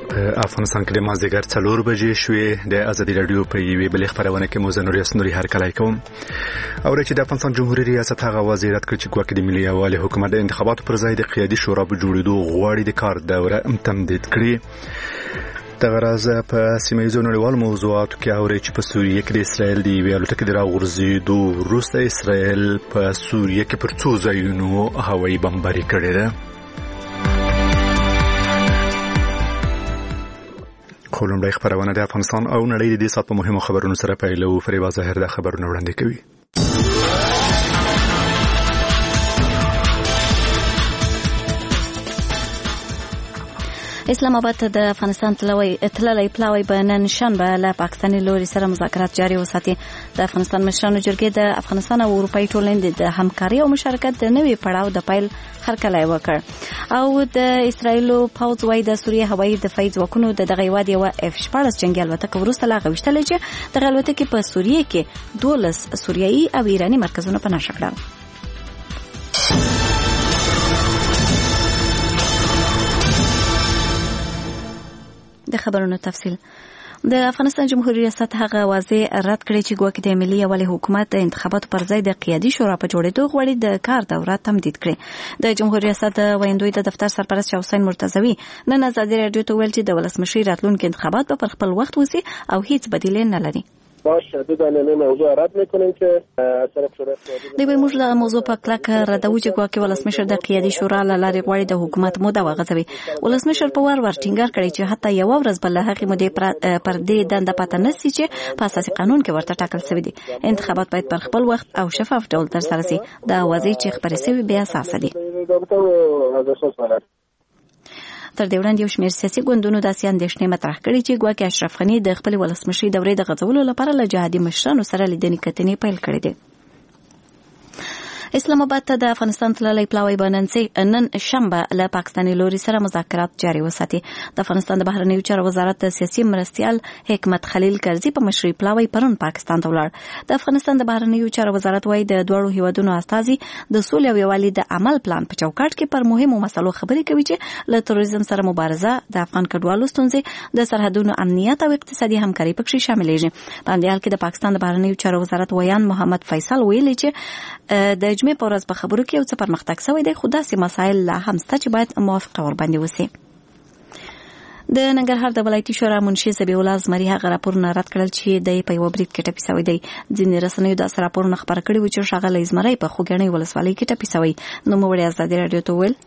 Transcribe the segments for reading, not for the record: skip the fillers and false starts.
افغانستان کې د مازدیګر 4 بجې شوې. د ازادي رادیو په یوې بلې خبرونه کې موزنور یاسنوري هرکلی کوم. او چې د افغانستان جمهوریت ریاست هغه وزیرت کړ چې ګواکې د ملي یووالي حکومت د انتخاباتو پر ځای د قیادي شورا په جوړېدو غواړي د کار دوره تمدید کړي. دغه راز په سیمه‌ییزو نړیوالو موضوعاتو کې اوري چې په سوریه کې د اسرائیل د یوې الوتکې د راغورځېدو وروسته اسرائیل په سوریه کې پر څو ځایونو هوایي بمباري کړې ده. لومړی خبرونه د افغانستان او نړۍ د دې سات په مهمو خبرونو سره پیلو. فریبا ظاهر د خبرونه وړاندې کوي. اسلام آباد د افغانستان تللی پلاوی به نن شنبه له پاکستاني لوري سره مذاکرات جاري وساتي. د افغانستان مشرانو جرګې د افغانستان او اروپאי ټولنې د همکاري او مشارکت د نوي پړاو د پیل هرکلی وکړ. او د اسرایلو پوځ وايي د سوریه هوایي دفاعي ځواکونو د دغه هیواد یوه F-14 جنګي الوتکه وروسته لا غوښتلې چې دغه الوتکې په سوریه کې 12 سوریایي او ایراني مرکزونه په نښه کړل. د خبرونو تفصیل. د افغانستان جمهوریت ریاست هغه واضح رد کړی چې ګواکې د ملي یووالي حکومت د انتخاباتو پر ځای د قیادي شورا په جوړېدو غواړي د کار دوره تمدید کړي. د جمهوریت ریاست ویاندوی د دفتر سرپرست حسین مرتضوی نن ازادي رادیو ته ویل چې د ولسمشي راتلونکي انتخابات به پر خپل وخت وسی او هیڅ بدیل نه لري. باشه دغه موضوع رد میکنیم که طرف شورا د موږ د موضوع په کلک ردو چې ګواکې ولسمشر د قیادي شورا له لارې غواړي د حکومت موده وغځوي. ولسمشر په ور ټینګار کړی چې حتی یو ورځ بل هغه مودې پر دې دنده پاتې نشي چې په اساسي قانون کې ورته ټاکل شوی دی. انتخابات باید پر خپل وخت او شفاف ډول ترسره شي. دا وضعیت چې خبرې شوی بیا اساس دي. تر دې وړاندې یو شمېر سیاسي ګوندونو داسې اندېښنې مطرح کړې چې ګواکې اشرف غني د خپل ولسمشي دورې د غځولو لپاره له جهادي مشرانو سره لیدنې کتنې پیل کړې دي. اسلام آباد ته د افغانستان تللی پلاوی به نن شنبه له پاکستاني لوري سره مذاکرات جاري وساتي. د افغانستان د بهرنیو چارو وزارت د سیاسي مرستیال حکمت خلیل کرزي په مشرۍ پلاوی پرون پاکستان ته ولاړ. د افغانستان د بهرنیو چارو وزارت وايي د دوړو هیوادونو استازي د سولې او یووالي د عمل پلان په چوکاټ کې پر مهمو مسلو خبرې کوي چې له تروریزم سره مبارزه، د افغان کډوالو ستونزې، د سرحدونو امنیت او اقتصادي همکاري پکې شاملېږي. په دې حال کې د پاکستان د بهرنیو چارو وزارت ویان محمد فیصل ویلي چې د جمعې په ورځ په خبرو کې یو څه پرمختګ شوی دی، خو داسې مسایل لا هم شته چې باید موافقه ورباندې وشي. د ننګرهار د ولایتي شورا منشي ذبیح الله زمري هغه راپورونه رد کړل چې د په یو برید کې ټپي شوی دی. ځینې رسنیو داسې راپورونه خبر کړي و چې ښاغلی زمري په خوږیاڼي ولسوالۍ کې ټپي شوی. نوموړي ازادي راډیو ته وویل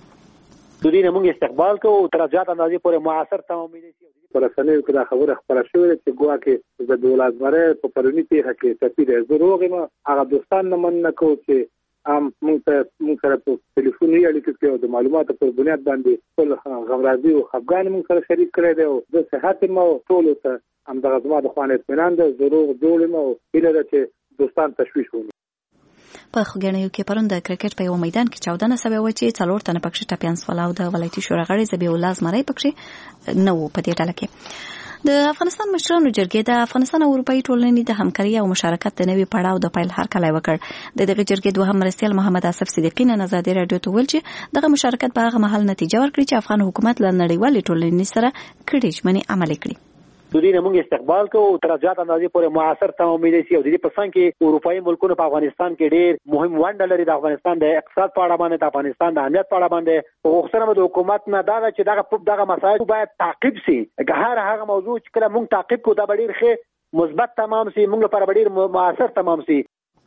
د دې موږ استقبال کوو تر زیات اندازې پورې معاصر تمامېږي. پر رسنیو کې دا خبره خبره شوې چې ګواکې د دولت زمري په پرونی پیښه کې ټپي دی. زه روغ یم، هغه دوستان نه مننه کوو چې موږ سره په ټلیفوني اړیکه کې د معلوماتو پر بنیاد باندې ټول غمرازي او خفګان موږ سره شریک کړی دی او د صحت مو ټول ته همدغه زما د خوانې اطمینان ده. ضرور جوړ یم او هیله ده چې دوستان تشویش ونکړي. په خوږیاڼیو کې پرون د کرکټ په یو میدان کې 14 سوي و چې 4 تنه پکښې ټپیان شول او د ولایتي شورا غړي ذبیح الله زمري پکښې نه وو. په دې ډله کې د افغانستان مشرانو جرګې د افغانستان او اروپאי ټولنې د همکاري او مشارکت د نوي پړاو د پیل هرکلی وکړ. د دغه جرګې دوهم مرستیال محمد اسف صدیقی نن ازادي راډیو ته ویل چې دغه مشارکت په هغه مهال نتیجه ورکړي چې افغان حکومت له نړیوالې ټولنې سره کړي ژمنې عملي کړي. د دې موږ استقبال کوو تر زیات اندازې پورې معاصر تمامېږي او د دې په څنګ کې اروپאי ملکونو په افغانستان کې ډېر مهم ونډه لري. د افغانستان د اقتصاد په اړه باندې، د افغانستان د امنیت په اړه باندې غوښتنه د حکومت نه دا چې دغه مسایل باید تعقیب شي. هغه موضوع چې کله موږ تعقیب کوو دا ډېر ښه مثبت تمام شي، موږ لپاره ډېر معاصر تمام شي.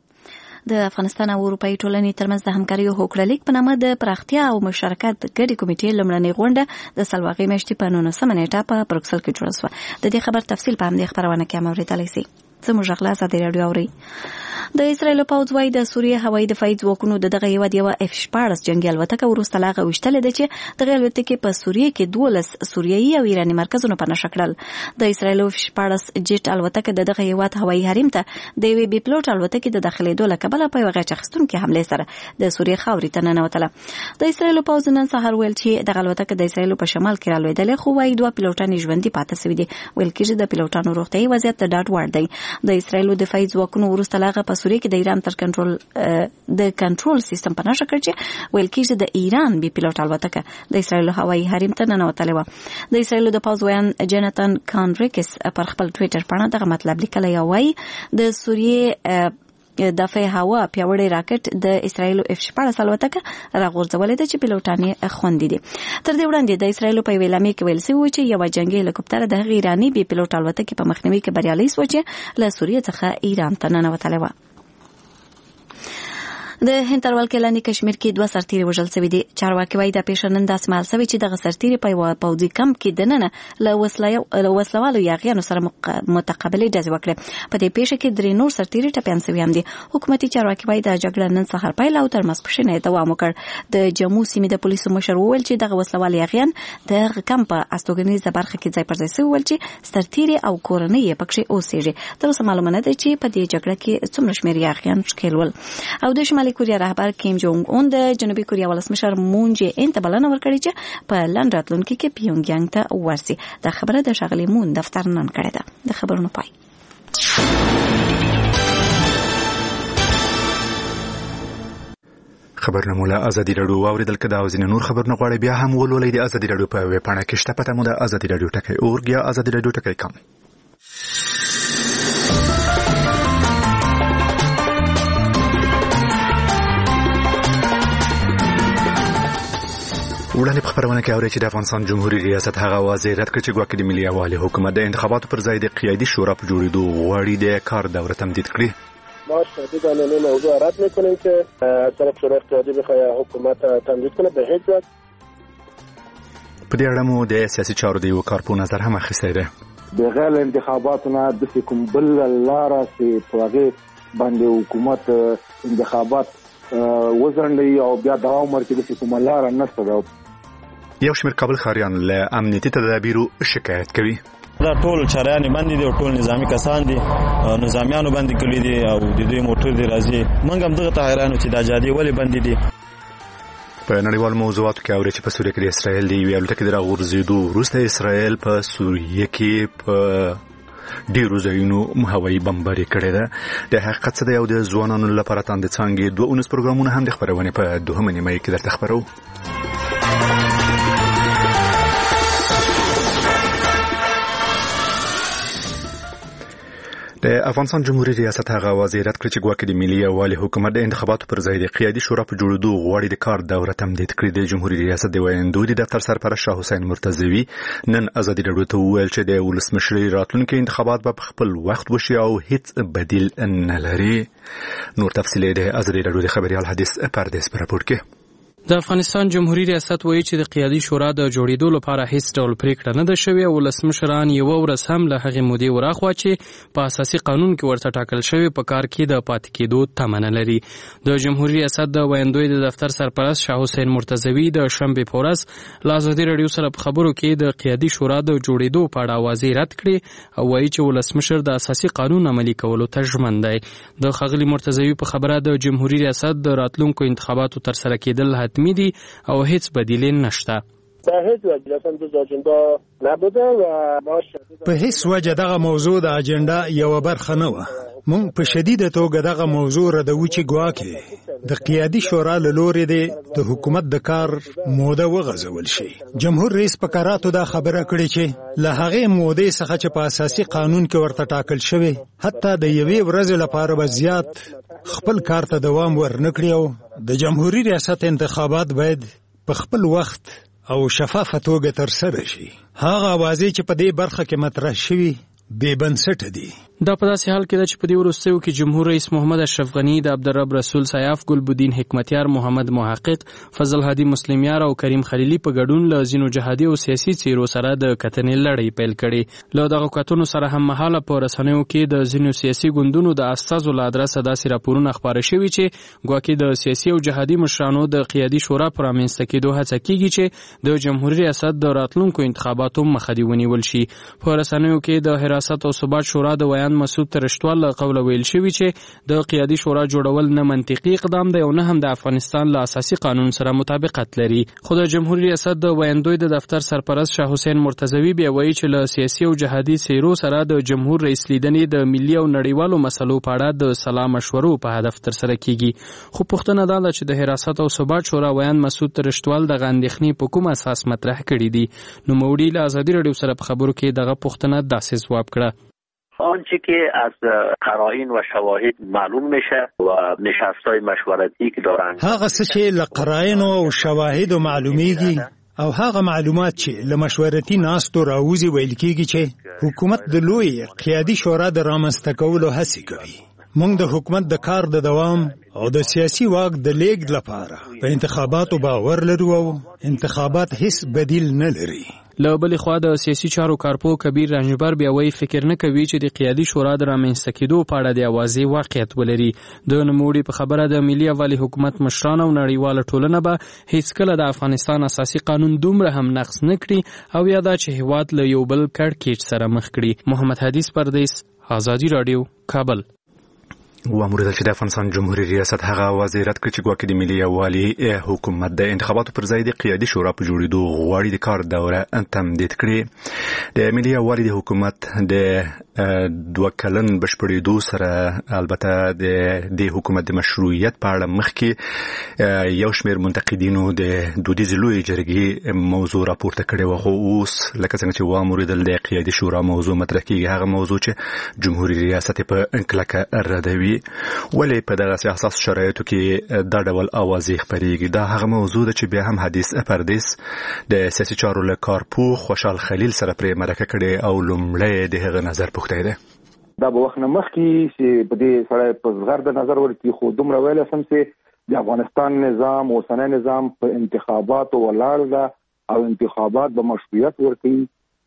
د افغانستان او اروپאי ټولنې ترمنځ د همکاري او هوکړلیک په نامه د پراختیا او مشارکت ګډې کمیټې لومړنۍ غونډه د سلواغې میاشتې په 19 نیټه په بروکسل کې جوړه شوه. د دې خبر تفصیل په همدې خبرونه کې اوریدلای شئ. زموږ غلا ازادي راډیو اوري. د اسرایل پوځ وايي د سوریه هوایي دفاعي ځواکونو دغه هیواد یوه F-14 جنگي الوتکه وروسته لا غوښتلې ده چې دغه الوتکې په سوریه کې 12 سوریایي او ایراني مرکزونه په نښه کړل. د اسرایل F-14 جیټ الوتکه دغه هیواد هوایي حریم ته د یوې بي پلوټ الوتکې د داخلېدو له کبله په یوه غچ اخیستونکې حملې سره د سوریه خاورې ته ننوتله. د اسرایل پوځ نن سهار ویل چې دغه الوتکه د اسرایل په شمال کې رالوېدلې، خو وايي 2 پیلوټان ژوندي پاتې شوي دي. ویل کېږي د پیلوټانو روغتیايي وضعیت د ډاډ وړ دی. د اسرایل دفاعي ځواکونو وروسته لاغه په سوریه کې د ایران تر کنټرول سیستم په نشه کړ چې ویل کېږي د ایران بي پیلوټ الوتکه د اسرایل هوایي حریم ته ننوتلې و. د اسرایل د پوځ ویان جناتان کانریکس پر خپل ټویټر باندې دغه مطلب لیکلی او وايي د سوریه دفاع هوا پیاوړی راکټ د اسرایل F-14 الوتکه راغورځولې ده چې پیلوټان یې خوندي دي. تر دې وړاندې د اسرایل په ویلامي کې ویل شوی چې یو جنگي هلیکوپټر د ایرانی بي پیلوټ الوتکې په مخنیوي کې بریالي شو چې له سوریه څخه ایران ته ننوتلی و. د هند تر ولکې لاندې کشمیر کې 2 سرتیري وژل شوي دي. چارواکي وايي د پیښه نن داسې مهال شوې چې دغه سرتیري په یوه پوځي کمپ کې دننه له وسلوالو یاغیانو سره متقابلې ډزې وکړې. په دې پیښه کې 3 نور سرتیري ټپیان شوي هم دي. حکومتي چارواکي وايي د جګړه نن سهار پیل او تر ماسپښین یې دوام وکړ. د جمو سیمې د پولیسو مشر وویل چې دغه وسلوال یاغیان د کمپ په استوګنیزه برخه کې ځای پر ځای شوي ول چې سرتیري او کورنۍ یې پکې اوسېږي. تر اوسه معلومه نه ده چې په دې جګړه کې څومره شمېر یاغیان ښکېل ول. او د شمالي کوریا رهبر کیم جونګ اون د جنوبي کوریا ولسمشر مون جې ان ته بلنه ورکړې چې په لندن راتلونکي کې پیونګ یانګ ته ورسي. دا خبره د ښاغلي مون دفتر نن کړې ده. د خبرونو پای. خبرونه مولا ازادي رادیو اوریدل کده او ځینې نور خبرونه غواړي بیا هم ولولئ د ازادي رادیو په ویب پاڼه کې شته. پته مو د ازادي رادیو ټکی اورګ یا ازادي رادیو ټکی کم. وړاندې په خبرونه کې اوري چې د افغانستان جمهوریت ریاست هغه واضح رد کړ چې ګواکې د ملي یووالي حکومت د انتخاباتو پر ځای د قیادي شورا په جوړېدو غواړي د کار دوره تمدید کړي. ما شدیداً این موضوع رد میکنیم که طرف شورای قیادی بخواد حکومت تمدید کنه به هیچ وجه. په دې اړه مو د سیاسي چارو د یو کارپو نظر هم اخیستی دی. بغیر انتخاباتونه د کوم بل لاره چې په هغه باندې حکومت انتخابات وزرندي او بیا دوام ورکړي چې کومه لاره نشته ده. یو شمېر کابل ښاریان له امنیتي تدابیرو شکایت کوي. دا ټول چاريان باندې دي او ټول نظامی کسان دي، نظامیانو باندې کلی دي او د دوی موټر دي راځي. موږ هم دغه تغیرانو چې د جادي ولې باندې دي. په نړیوال موضوعاتو کې اوري چې په سوریه کې د اسرائیل دی ویل ټکی د راغورځېدو وروسته اسرائیل په سوریه کې په ډیرو ځایونو هوایي بمباري کړې ده. د حقیقت څه دی او د ځوانانو لپاره تاند څنګه 2 پروګرامونه هم د خبرونه په 2 نیمه کې درته خبرو. د افغانستان جمهوریت ریاست هغه وزارت کړ چې ګواکې د ملي یووالي حکومت د انتخاباتو پر ځای د قیادي شورا په جوړېدو غواړي د کار دوره تمدید کړي. د جمهوریت ریاست د ویاندوی د دفتر سرپرست شاه حسین مرتضوی نن ازادي رادیو ته وویل چې د ولسمشرۍ راتلونکي انتخابات به په خپل وخت وشي او هیڅ بدیل نه لري. نور تفصیل د ازادي رادیو د خبريال حدیث پردیس پر راپور کې. د افغانستان جمهوریت ریاست وایي چې د قیادي شورا د جوړېدو لپاره هیڅ ډول پریکړه نه ده شوې او ولسمشران یو ورځ هم له هغې مودې وراخوا چې په اساسي قانون کې ورته ټاکل شوی په کار کې د پاتې کېدو تمه نه لري. د جمهوریت ریاست د ویاندوی د دفتر سرپرست شاه حسین مرتضوی د شنبې په ورځ له ازادي رادیو سره په خبرو کې د قیادي شورا د جوړېدو په اړه واضح رد کړي او وایي چې ولسمشر د اساسي قانون عملي کولو ته ژمن دی. د ښاغلي مرتضوی په خبره د جمهوریت ریاست د راتلونکو انتخاباتو ترسره کېدل حتمي دي او هیڅ بدیل نشته. په هیڅ وجه دغه موضوع د اجنډا یو برخه نه و. مونږ په شدیده توګه دغه موضوع ردوو چې ګواکې د قیادي شورا له لورې د حکومت د کار موده وغځول شي. جمهور رئیس په قراتو دا خبره کړې چې له هغې مودې څخه چې په اساسي قانون کې ورته ټاکل شوی حتی د یوې ورځې لپاره به زیات خپل کار ته دوام ورنکړي او د جمهوریت ریاست انتخابات باید په خپل وخت او شفافه توګه ترسره شي. هغه اوازې چې په دې برخه کې مطرح شوي بې بنسټه دي. دا په داسې حال کې ده چې په دې وروستیو کې جمهور رئیس محمد اشرف غنی د عبدالرب رسول سیاف، ګلبدین حکمتیار، محمد محقق، فضل هادي مسلمیار او کریم خلیلی په ګډون له ځینو جهادي او سیاسي څیرو سره د کتنې لړۍ پیل کړې. له دغه کتنو سره هم مهاله په رسنیو کې د ځینو سیاسي ګوندونو د استازو له ادرسه داسې راپورونه خپاره شوي چې ګواکې د سیاسي او جهادي مشرانو د قیادي شورا پر رامنځته کېدو هڅه کېږي چې د جمهوریت ریاست د راتلونکو انتخاباتو مخه دې ونیول شي. په رسنیو کې د حراست او ثبات شورا د ویان ویان مسعود ترشتوال قوله ویل شوی چې د قیادي شورا جوړول نه منطقي اقدام دی او نه هم د افغانستان له اساسي قانون سره مطابقت لري. خو د جمهوریت ریاست د ویاندوی د دفتر سرپرست شاه حسین مرتضوی بیا وایي چې له سیاسي او جهادي څیرو سره د جمهور رئیس لیدنې د ملي او نړیوالو مسلو په اړه د سلا مشورو په هدف ترسره کیږي. خو پوښتنه دا ده چې د حراست او ثبات شورا ویان مسعود ترشتوال د اندېښنې په کوم اساس مطرح کړي دي. نو موړي له ازادي رادیو سره په خبرو کې دغه پوښتنه داسې ځواب کړه: آنچه که از قرائن و شواهد معلوم میشه و نشست‌های مشورتی که دارن هغه څه چې له قرائن او شواهد معلومیږي او هغه معلومات چې له مشورتي ناستو راوځي ویل کېږي چې حکومت د لوی قیادي شورا د رامنځته کولو هڅه کوي. موږ د حکومت د کار د دوام او د سیاسي واک د لیږد لپاره په انتخاباتو باور لرو او انتخابات هیڅ بدیل نه لري. له بلې خوا د سیاسي چارو کارپو کبیر رنجبر بیا وایي فکر نه کوي چې د قیادي شورا د رامنځته کېدو په اړه د اوازې واقعیت ولري. د نوموړي په خبره د ملي اولي حکومت مشران او نړیواله ټولنه به هیڅکله د افغانستان اساسي قانون دومره هم نقض نه کړي او یا دا چې هیواد له یو بل کړکېچ سره مخ کړي. محمد حدیث پردیس، آزادي رادیو، کابل. واموریدل چې د افغانستان جمهوریت ریاست هغه وزیر رد کړ چې ګواکې د ملي یووالي حکومت د انتخاباتو پر ځای د قیادي شورا په جوړېدو غواړي د کار دوره تمدید کړي. د ملي یووالي د حکومت د 2 کلن بشپړېدو سره البته د حکومت د مشروعیت په اړه مخکې یو شمېر منتقدینو د دودیزې لویې جرګې موضوع راپورته کړې وه، خو اوس لکه څنګه چې واموریدل د قیادي شورا موضوع مطرح کېږي، هغه موضوع چې جمهوریت ریاست په کلکه ردوي. ولې په دغه سیاست شرایطو کې دا ډول اوازې خپرېږي؟ دا هغه موضوع ده چې بیا هم حدیث پردیس د سیاسي چارو له کارپو خوشحال خلیل سره پرې مرکه کړې او لومړی د هغه نظر پوښتی دی. دا به وخت نه مخکې چې په دې سړی په زغر د نظر ورکړي، خو دومره ویلی سم چې د افغانستان نظام اوسنی نظام په انتخاباتو ولاړ ده او انتخابات به مشروعیت ورکوي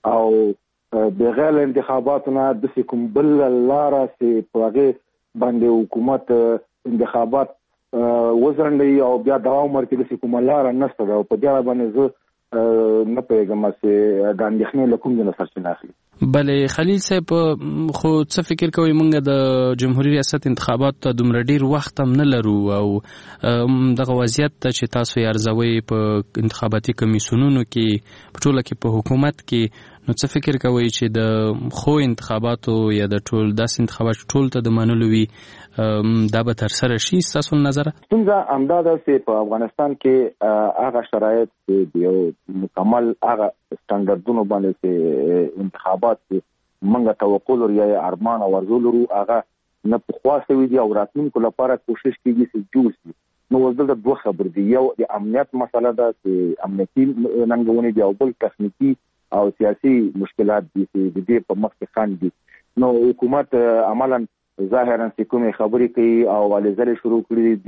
او بغیر انتخاباتو نه داسې کوم بل لاره چې په هغې باندې حکومت انتخابات وزرنډي او بیا دوام ورکړي داسې کومه لاره نشته ده او په دې باندې زه نه پوهېږم چې د اندېښنې له کوم ځای نه سرچینه اخلي. بلې خلیل صاحب، خو څه فکر کوئ موږ د جمهوریت ریاست انتخاباتو ته دومره ډیر وخت هم نه لرو او دغه وضعیت ته چې تاسو یې ارزوئ په انتخاباتي کمیسیونونو کې په ټوله کې په حکومت کې، نو څه فکر کوئ چې د خو انتخاباتو یا د ټول داسې انتخابات ټول ته د منلو وي دا به ترسره شي ستاسو نظره؟ ستونزه همدا ده چې په افغانستان کې هغه شرایط چې یو مکمل هغه سټانډردونو باندې چې انتخابات موږ توقع لرو یا ارمان او ارزو لرو هغه نه پخوا شوي دي او راتلونکو لپاره کوشش کېږي چې جوړ شي. نو اوس دلته 2 خبرې دي، یو د امنیت مسله ده چې امنیتي ننګونې دي او بل تخنیکي او سیاسي مشکلات دي چې د دې په مخ کې خنډ دي. نو حکومت عملاً ظاهراً چې کومې خبرې کوي او والېزلې شروع کړي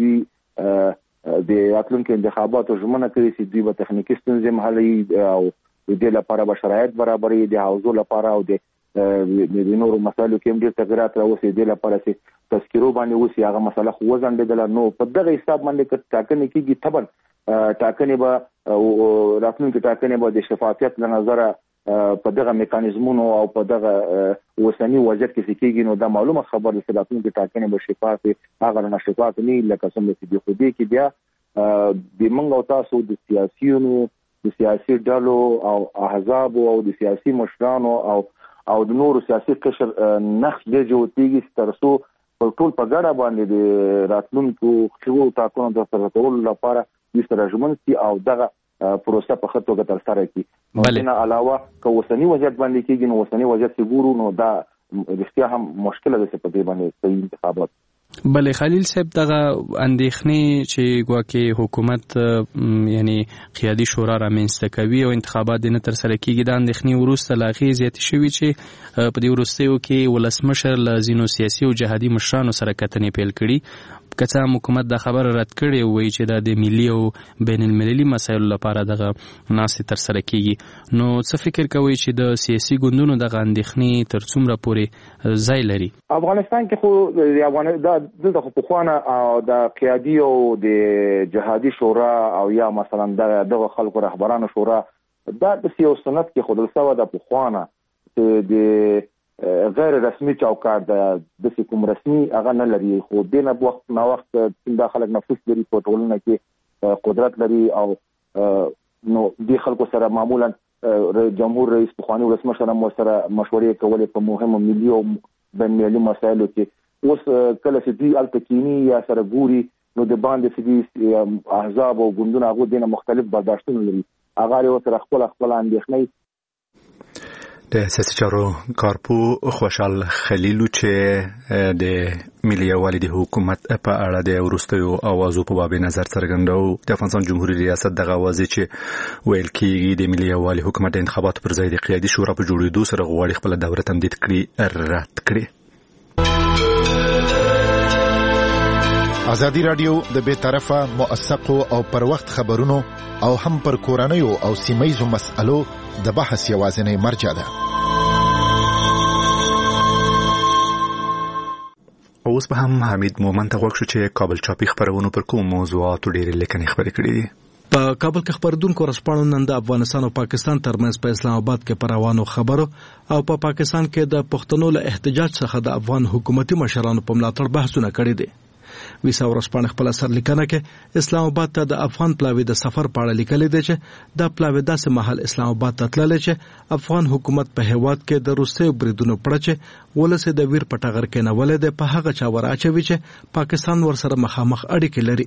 دي د راتلونکو انتخاباتو ژمنه کوي چې دوی به تخنیکي ستونزې حلوي او د دې لپاره به شرایط برابروي د حوزو لپاره او د نورو مسایلو کې هم ډېر تغیرات راوستي دي لپاره چې تذکیرو باندې اوسي هغه مسله خو وځنډېدله. نو په دغه حساب باندې که ټاکنې کېږي طبعا ټاکنې به راتلونکي ټاکنې به د شفافیت له نظره په دغه میکانیزمونو او په دغه اوسني وضعیت کې کېږي، نو دا معلومه خبره ده چې راتلونکي ټاکنې به شفافې هغه نه شفاف نه لکه څنګه چې د خو دې کې بیا د موږ او تاسو د سیاسيونو د سیاسي ډلو او احزاب او د سیاسي مشرانو او د نورو سیاسي قشر نقش دې جوړېږي ترڅو په ټول په ګډه باندې د راتلونکو خو ټاکنو د ترسره کولو لپاره د سره ژمن سي او دغه پروسه په خطو کې ترسره کړي. نه علاوه که اوسنی وضعیت باندې کېږي نو اوسنی وضعیت چې ګورو نو دا رښتیا هم مشکله ده چې په دې باندې صحیح انتخابات. بلې خلیل صاحب، دغه اندېښنې چې ګواکې حکومت یعنی قیادي شورا رامنځته کوي او انتخابات نه ترسره کېږي، دا اندېښنې وروسته لا ښې زیاتې شوي چې په دې وروستیو کې ولسمشر له ځینو سیاسي او جهادي مشرانو سره کتنې پیل کړي. که څه هم حکومت دا خبره رد کړې وایي چې دا د ملي او بین المللي مسایلو لپاره دغه ناستې ترسره کېږي، نو څه فکر کوئ چې د سیاسي ګوندونو دغه اندېښنې تر څومره پورې ځای لري؟ افغانستان کې خو دلته خو پخوانه او د قیادي او د جهادي شورا او یا مثلا دغه خلکو رهبرانو شورا دا د یو سنت کې خودل سوا د پخوانه د غیر رسمي چوکاټ د کوم رسمي هغه نه لري، خو دینه وخت نا وخت څنګه خلک نفوذ لري په ټولنه کې قدرت لري او نو د خلکو سره معمولا جمهور رئیس بخوانی ولسمشر هم سره مشورې کولې په مهمو ملي او بین المللي مسایلو کې. اوس کله چې دوی التکینی یا سره ګوري نو د باندې چې احزاب او ګوندونه هغه دینه مختلف برداشتونه لري، هغه یو تر خپل اندېښنې. د سیاسي چارو کارپو خوشحال خلیلو چې د ملي یووالي د حکومت په اړه د وروستیو اوازو په باب نظر څرګندو، د افغانستان جمهوریت ریاست دغه اوازې چې ویل کېږي د ملي یووالي حکومت د انتخاباتو پر ځای د قیادي شورا په جوړېدو سره غواړي خپل دوره تمدید کړي، رد کړي. ازادي رادیو د بې طرفه موثقو او پر وخت خبرونو او هم پر کورنیو او سیمه‌یزو مسألو د بحث یوازینی مرجع ده. اوس به هم حمید مومن ته غوښتل چې کابل چاپی خبرونو پر کوم موضوعاتو ډېرې لیکنې خبرې کړې دي. په کابل کې خبردونکو رسپانو نن د افغانستان او پاکستان ترمنځ په اسلام آباد کې پر روانو خبرو او په پاکستان کې د پښتنو له احتجاج څخه د افغان حکومتي مشرانو په ملاتړ بحثونه کړي دي. ویسا ورسپانه خپل سر لیکنه کې اسلام آباد ته د افغان پلاوی د سفر په اړه لیکلي دی چې د پلاوی داسې محل اسلام آباد ته تللی چې افغان حکومت په هیواد کې د روسي بریدونو پړه چې ولسه د ویر پټغر کې نه ولې د په هغه چا وراچوي چې پاکستان ورسره مخامخ اړیکې لري.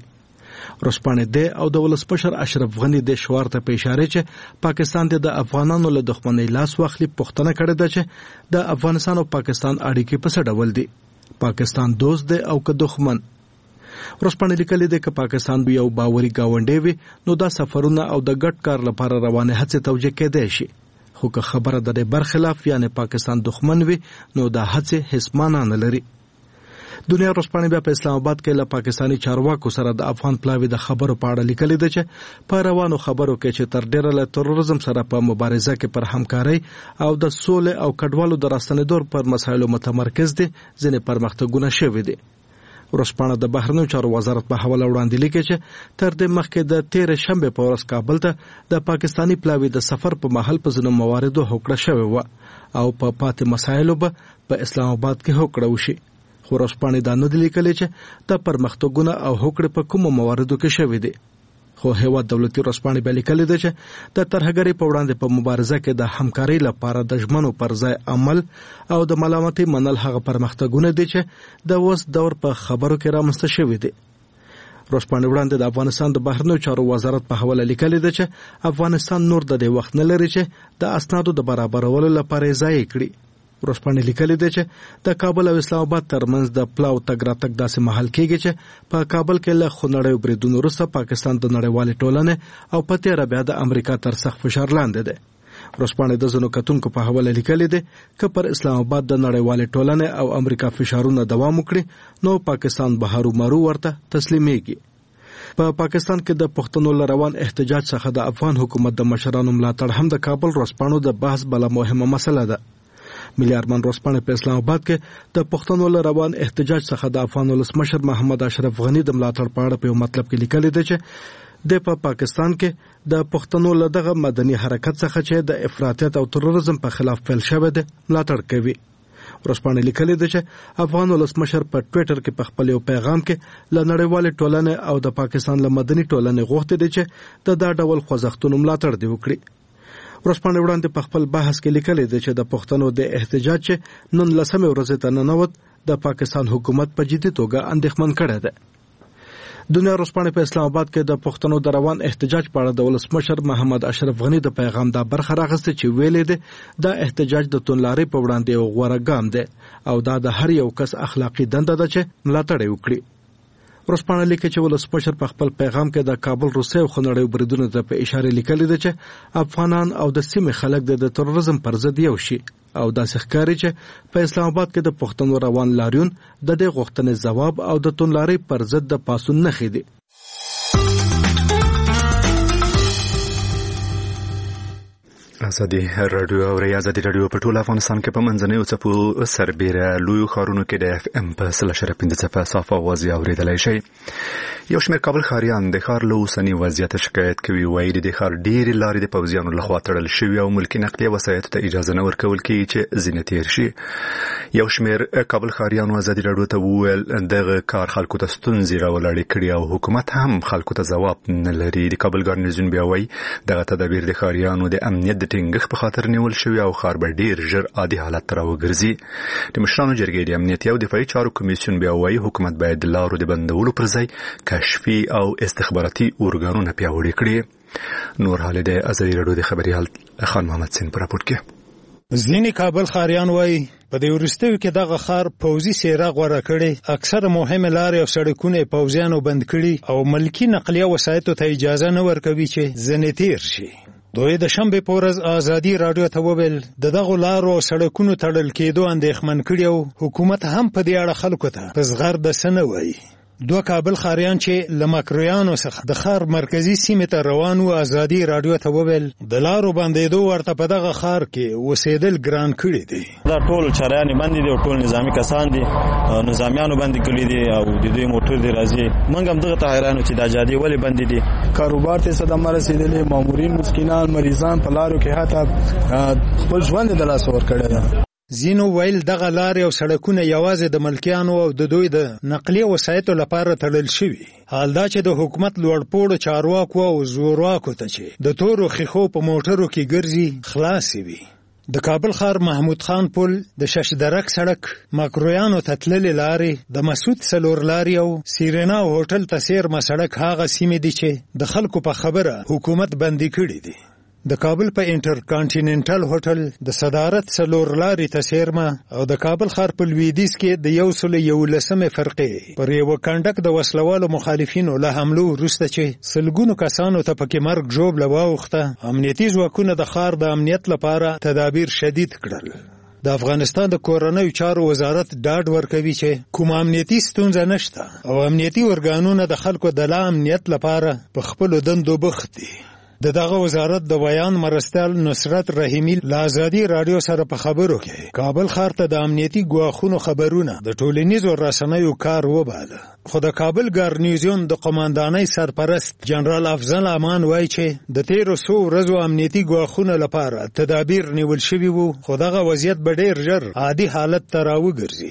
رسپانه دی او د ولسمشر اشرف غنی د شوار ته په اشاره چې پاکستان د افغانانو له دښمنۍ لاس واخلي پښتنه کړې ده چې د افغانستان او پاکستان اړیکې په څه ډول دي، پاکستان دوست دی او که دښمن. ورسپانه لیکلي دی چې پاکستان به یو باوري گاونډی وي نو دا سفرونه او د ګډ کار لپاره روانه هڅه توجیه کېدای شي، خو که خبره د برخلاف یعنی پاکستان دښمن وي نو دا هڅه هیڅ معنا نه لري. دنیا ورسپانه بیا په اسلام آباد کې له پاکستانی چارواکو سره د افغان پلاوی د خبرو په اړه لیکلي دی چې په روانو خبرو کې چې تر ډیره له تروریزم سره په مبارزه کې پر همکاري او د سولې او کډوالو د راستنېدو پر مسایلو متمرکز دي، ځینې پرمختګونه شوي دي. ورسپانه د بهرنیو چارو وزارت په حواله وړاندې لیکي چې تر دې مخکې د 13 شنبه په ورځ کابل ته د پاکستانی پلاوی د سفر په محل په ځینو مواردو هوکړه شوې و او په پاتې مسایلو به په اسلام آباد کې هوکړه وشي. خو ورسپانه دا نه لیکلي چې د پرمختګونه او هوکړه په کومو مواردو کې شوې دي. خو هیواد دولتي ورسپانه به لیکلي دی چې د ترهګری په وړاندې په مبارزه کې د همکاري لپاره د ژمنو پر ځای عمل او د ملامتي منل هغه پرمختګونه دي چې د اوس دور په خبرو کې رامنځته شوي دي. ورسپانه وړاندې د افغانستان د بهرنیو چارو وزارت په حواله لیکلي دی چې افغانستان نور د وخت نه لري چې د اسنادو د برابرولو لپاره ځای کړي. ورسپانه لیکلي دی چې د کابل او اسلام آباد ترمنځ د پلاو تګ راتګ داسې محل کېږي چې په کابل کې له خونړیو بریدونو وروسته پاکستان د نړیوالې ټولنې او په تېره بیا د امریکا تر سخت فشار لاندې دی. ورسپانه د ځینو کتونکو په حواله لیکلي دی چې پر اسلام آباد د نړیوالې ټولنې او امریکا فشارونه دوام وکړي نو پاکستان به هرومرو ورته تسلیمېږي. په پاکستان کې د پښتنو لروان احتجاج څخه د افغان حکومت د مشرانو ملاتړ هم د کابل ورسپانو د بحث بل مهمه مسله ده. ملي ارمان ورسپانه په اسلام آباد کې د پښتنو لروان احتجاج څخه د افغان ولسمشر محمد اشرف غنی د ملاتړ په اړه په مطلب کې لیکلي دی چې د پاکستان کې د پښتنو له دغه مدني حرکت څخه چې د افراطیت او تروریزم په خلاف پیل شوی دی ملاتړ کوي. ورسپانه لیکلي دی چې افغان ولسمشر په ټوئیټر کې په خپل یو پیغام کې له نړیوالې ټولنې او د پاکستان له مدني ټولنې غوښتي دي چې د دا ډول خوځښتونو ملاتړ دی وکړي. ورسپانه وړاندې په خپل بحث کې لیکلي دی چې د پښتنو د احتجاج چې نن لسمه ورځ ته ننوت د پاکستان حکومت په جدي توګه اندېښمن کړی دی. دنیا ورسپانه په اسلام آباد کې د پښتنو د روان احتجاج په اړه د ولسمشر محمد اشرف غنی د پیغام دا برخه راغسته چې ویلې دی دا احتجاج د تونلاري په وړاندې یو غوره ګام دی او دا د هر یو کس اخلاقی دنده ده چې ملاتړ وکړي. ورسپانه لیکي چې ولسمشر په خپل پیغام کې د کابل روسي او خونړیو بریدونو ته په اشاره لیکلي دی چې افغانان او د سیمې خلک د تروریزم پر ضد یو شي او داسې ښکاري چې په اسلام آباد کې د پښتنو روان لاریون د دې غوښتنې ځواب او د تونلاري پر ضد د پاسون نښې دي. ازادي رادیو او ریاضتي رادیو په ټول افغانستان کې په منځنۍ او څپو سربېره لوی ښارونو کې د اف ام په 3.5 صافه اوازې اورېدلای شي. یو شمېر کابل ښاریان د ښار له اوسني وضعیت شکایت کوي. وایي د ښار ډېرې لارې د پوځیانو لخوا تړل شوي او ملکي نقلیه وسایطو ته اجازه نه ورکول کېږي چې ځینې تېر شي. یو شمېر کابل ښاریانو ازادي رادیو ته وویل دغه کار خلکو ته ستونزې راولاړې کړي او حکومت هم خلکو ته ځواب نه لري. د کابل ګارنیزیون بیا وایي دغه تدابیر د ښاریانو د امنیت ټینګښت په خاطر نیول شوی او ښار به ډیر ژر عادي حالت ته راوګرځي. د مشرانو جرګې د امنیتي او دفاعي چارو کمیسیون بیا وایي حکومت باید د لارو د بندولو پر ځای کشفي او استخباراتي ارګانونه پیاوړي کړي. نور حال د ازادي رادیو د خبريال خان محمد سین په راپور کې. ځینې کابل ښاریان وایي په دې وروستیو کې دغه ښار پوځي څېره غوره کړې. اکثره مهمه لارې او سړکونه پوځیانو بند کړي او ملکي نقلیه وسایطو ته اجازه نه ورکوي چې ځینې تیر شي. دوی د شنبې په ورځ ازادي رادیو ته وویل دغه لارو او سړکونو تړل کېدو اندېښمن کړي او حکومت هم په دې اړه خلکو ته په زغرده څه نه وایي. دوه کابل ښاریان چې له مکرویانو څخه د ښار مرکزي سیمې ته روان وو ازادي رادیو ته وویل د لارو بندېدو ورته په دغه ښار کې اوسېدل ګران کړي دي. دا ټول چاريان باندې دي او ټول نظامی کسان دي نظامیانو باندې کړي دي او د دوی موټر دی راځي. موږ هم دغه ته حیرانو چې دا جادي ولې بندې دي. کاروبار ته صدمه رسیدلې مامورین مسکینان مریضان په لارو کې حتی خپل ژوند د لاس ور کړی دی. زینو ویل دغه لارې او سړکونه یوازې د ملکیانو او د دوی د نقلیه وسایطو لپاره تړل شوي. حال دا چې د حکومت لوړپوړو چارواکو او زورواکو ته چې د تورو خیخو په موټرو کې ګرځي خلاصې وي. د کابل ښار محمود خان پل د ششدرک سړک مکرویانو ته تللې لارې د مسعود څلور لارې او سیرینا هوټل ته څیرمه سړک هغه سیمې دي چې د خلکو په خبره حکومت بندي کړي دي. د کابل په انټر کانټیننټل هوټل د صدارت څلور لارې ته څیرمه او د کابل ښار په لویدیځ کې د 111 فرقې پر یو کنډک د وسلوالو مخالفینو له حملو وروسته چې سلګونو کسانو ته پکې مرګ ژوبله واوښته. امنیتي ځواکونه د ښار د امنیت لپاره تدابیر شدید کړل. د افغانستان د کورنیو چارو وزارت ډاډ ورکوي چې کوم امنیتي ستونزه نشته او امنیتي ارګانونه د خلکو د لا امنیت لپاره په خپلو دندو بوخت دي. دغه وزارت د بیان مرستیال نصرت رحیمی له ازادي رادیو سره په خبرو کې کابل ښار ته د امنیتي ګواښونو خبرونه د ټولنیزو رسنیو کار وباله. خو د کابل ګارنیزیون د قماندانۍ سرپرست جنرال افضل امان وایي چې د تیرو څو ورځو امنیتي ګواښونو لپاره تدابیر نیول شوي وو خو دغه وضعیت به ډېر ژر عادي حالت ته راوګرځي.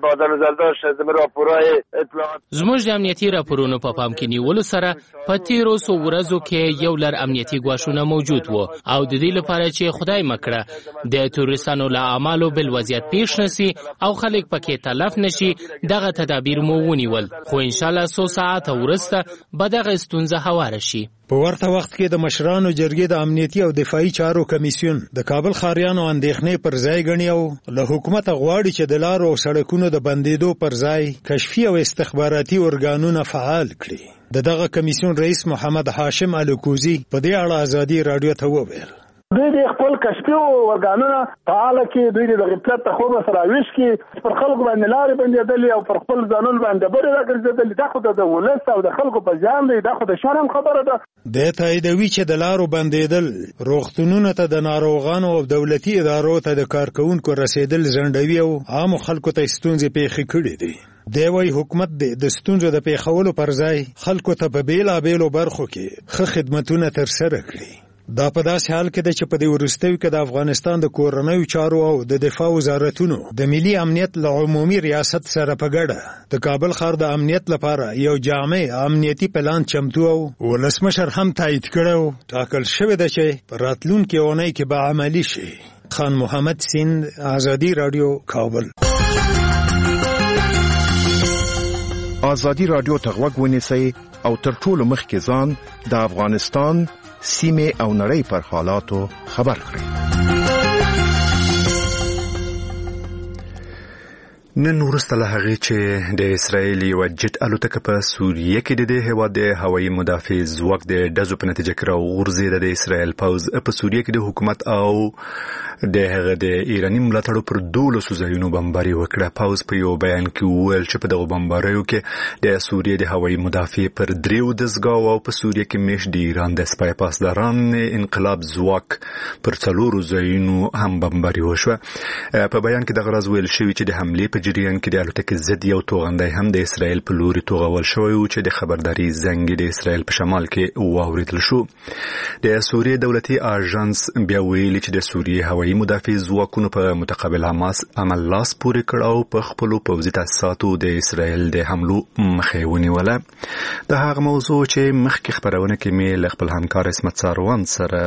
زموږ د امنیتي راپورونو په پام کې نیولو سره په تیرو څو ورځو کې یو لړ امنیتي ګواښونه موجود وو او د دې لپاره چې خدای مکړه د تورستانو له اعمالو بل وضعیت پیښ نشي او خلک پکې تلف نشي دغه تدابیر مو ونیول. خو ان شاء الله 100 ساعت وروسته به دغه ستونزه هواره شي. په ورته وخت کې د مشرانو جرګې د امنیتي او دفاعي چارو کمیسیون د کابل ښاریانو اندېښنې پر ځای ګڼي او له حکومت غواړي چې د لارو او سړکونو د بندېدو پر ځای کشفي او استخباراتي ارګانونه فعال کړي. دغه کمیسیون رئیس محمد هاشم الکوزی په دې اړه ازادي رادیو ته وویل دوی د خپل کشفي ارګانونه فعال کړي. دوی د غفلت ته خوب سره ویش کړي پر خلکو باندې لارې بندېدلې او پر خپل ځانون باندې بری راګرځېدلې. دا خو د ولس او د خلکو په ځان دی. دا خو د شرم خبره ده. د تاییدوي چې د لارو بندېدل روغتونونو ته د ناروغانو او دولتي ادارو ته د کارکونکو رسیدل ځنډوي او عامو خلکو ته ستونزې پیښې کړي دي. دی وايي حکومت د ستونزو د پیښولو پر ځای خلکو ته په بیلابیلو برخو کې ښه خدمتونه ترسره کړي. دا په داسې حال کې ده چې په دې وروستیو کې د افغانستان د کورنیو چارو او د دفاع وزارتونو د ملي امنیت له عمومي ریاست سره په ګډه د کابل ښار د امنیت لپاره یو جامع امنیتي پلان چمتو او ولسمشر هم تایید کړو ټاکل شوی ده چې په راتلونکي اونۍ کې به عملی شي. خان محمد سین، ازادي رادیو، کابل. ازادي رادیو ته غوږ ونیسئ او تر ټولو مخکې ځان د افغانستان سیمه او نړۍ پر حالاتو خبر کړئ. نن وروسته له هغې چې د اسرائیل یوه جټ الوتکه په سوریه کې د دې هېواد د هوایي مدافع ځواک د ډزو په نتیجه کې راوغورځېده. د اسرائیل پوځ په سوریه کې د حکومت او د هغه د ایراني ملاتړو پر 12 ځایونو بمباري وکړه. پوځ په یو بیان کې وویل چې په دغو بمباریو کې د سوریه د هوایي مدافع پر 3 دستګاو او په سوریه کې میشت د ایران د سپای پاسداران انقلاب ځواک پر 4 ځایونو هم بمباري وشوه. په بیان کې دغه راز ویل شوی چې د حملې په جریان کې د الوتکې ضد یو توغندی هم د اسرائیل په لوري توغول شوی و چې د خبرداري زنګ د اسرائیل په شمال کې واوریدل شو. د سوریه دولتي آژانس بیا ویلي چې د سوریه هوایي مدافع ځواکونو په متقابل عمل لاس پورې کړ او په خپلو پوځي تاسیساتو د اسرائیل د حملو مخه ونیوله. د هغه موضوع چې مخکې خبرونه کې مې له خپل همکار اسمت ساروان سره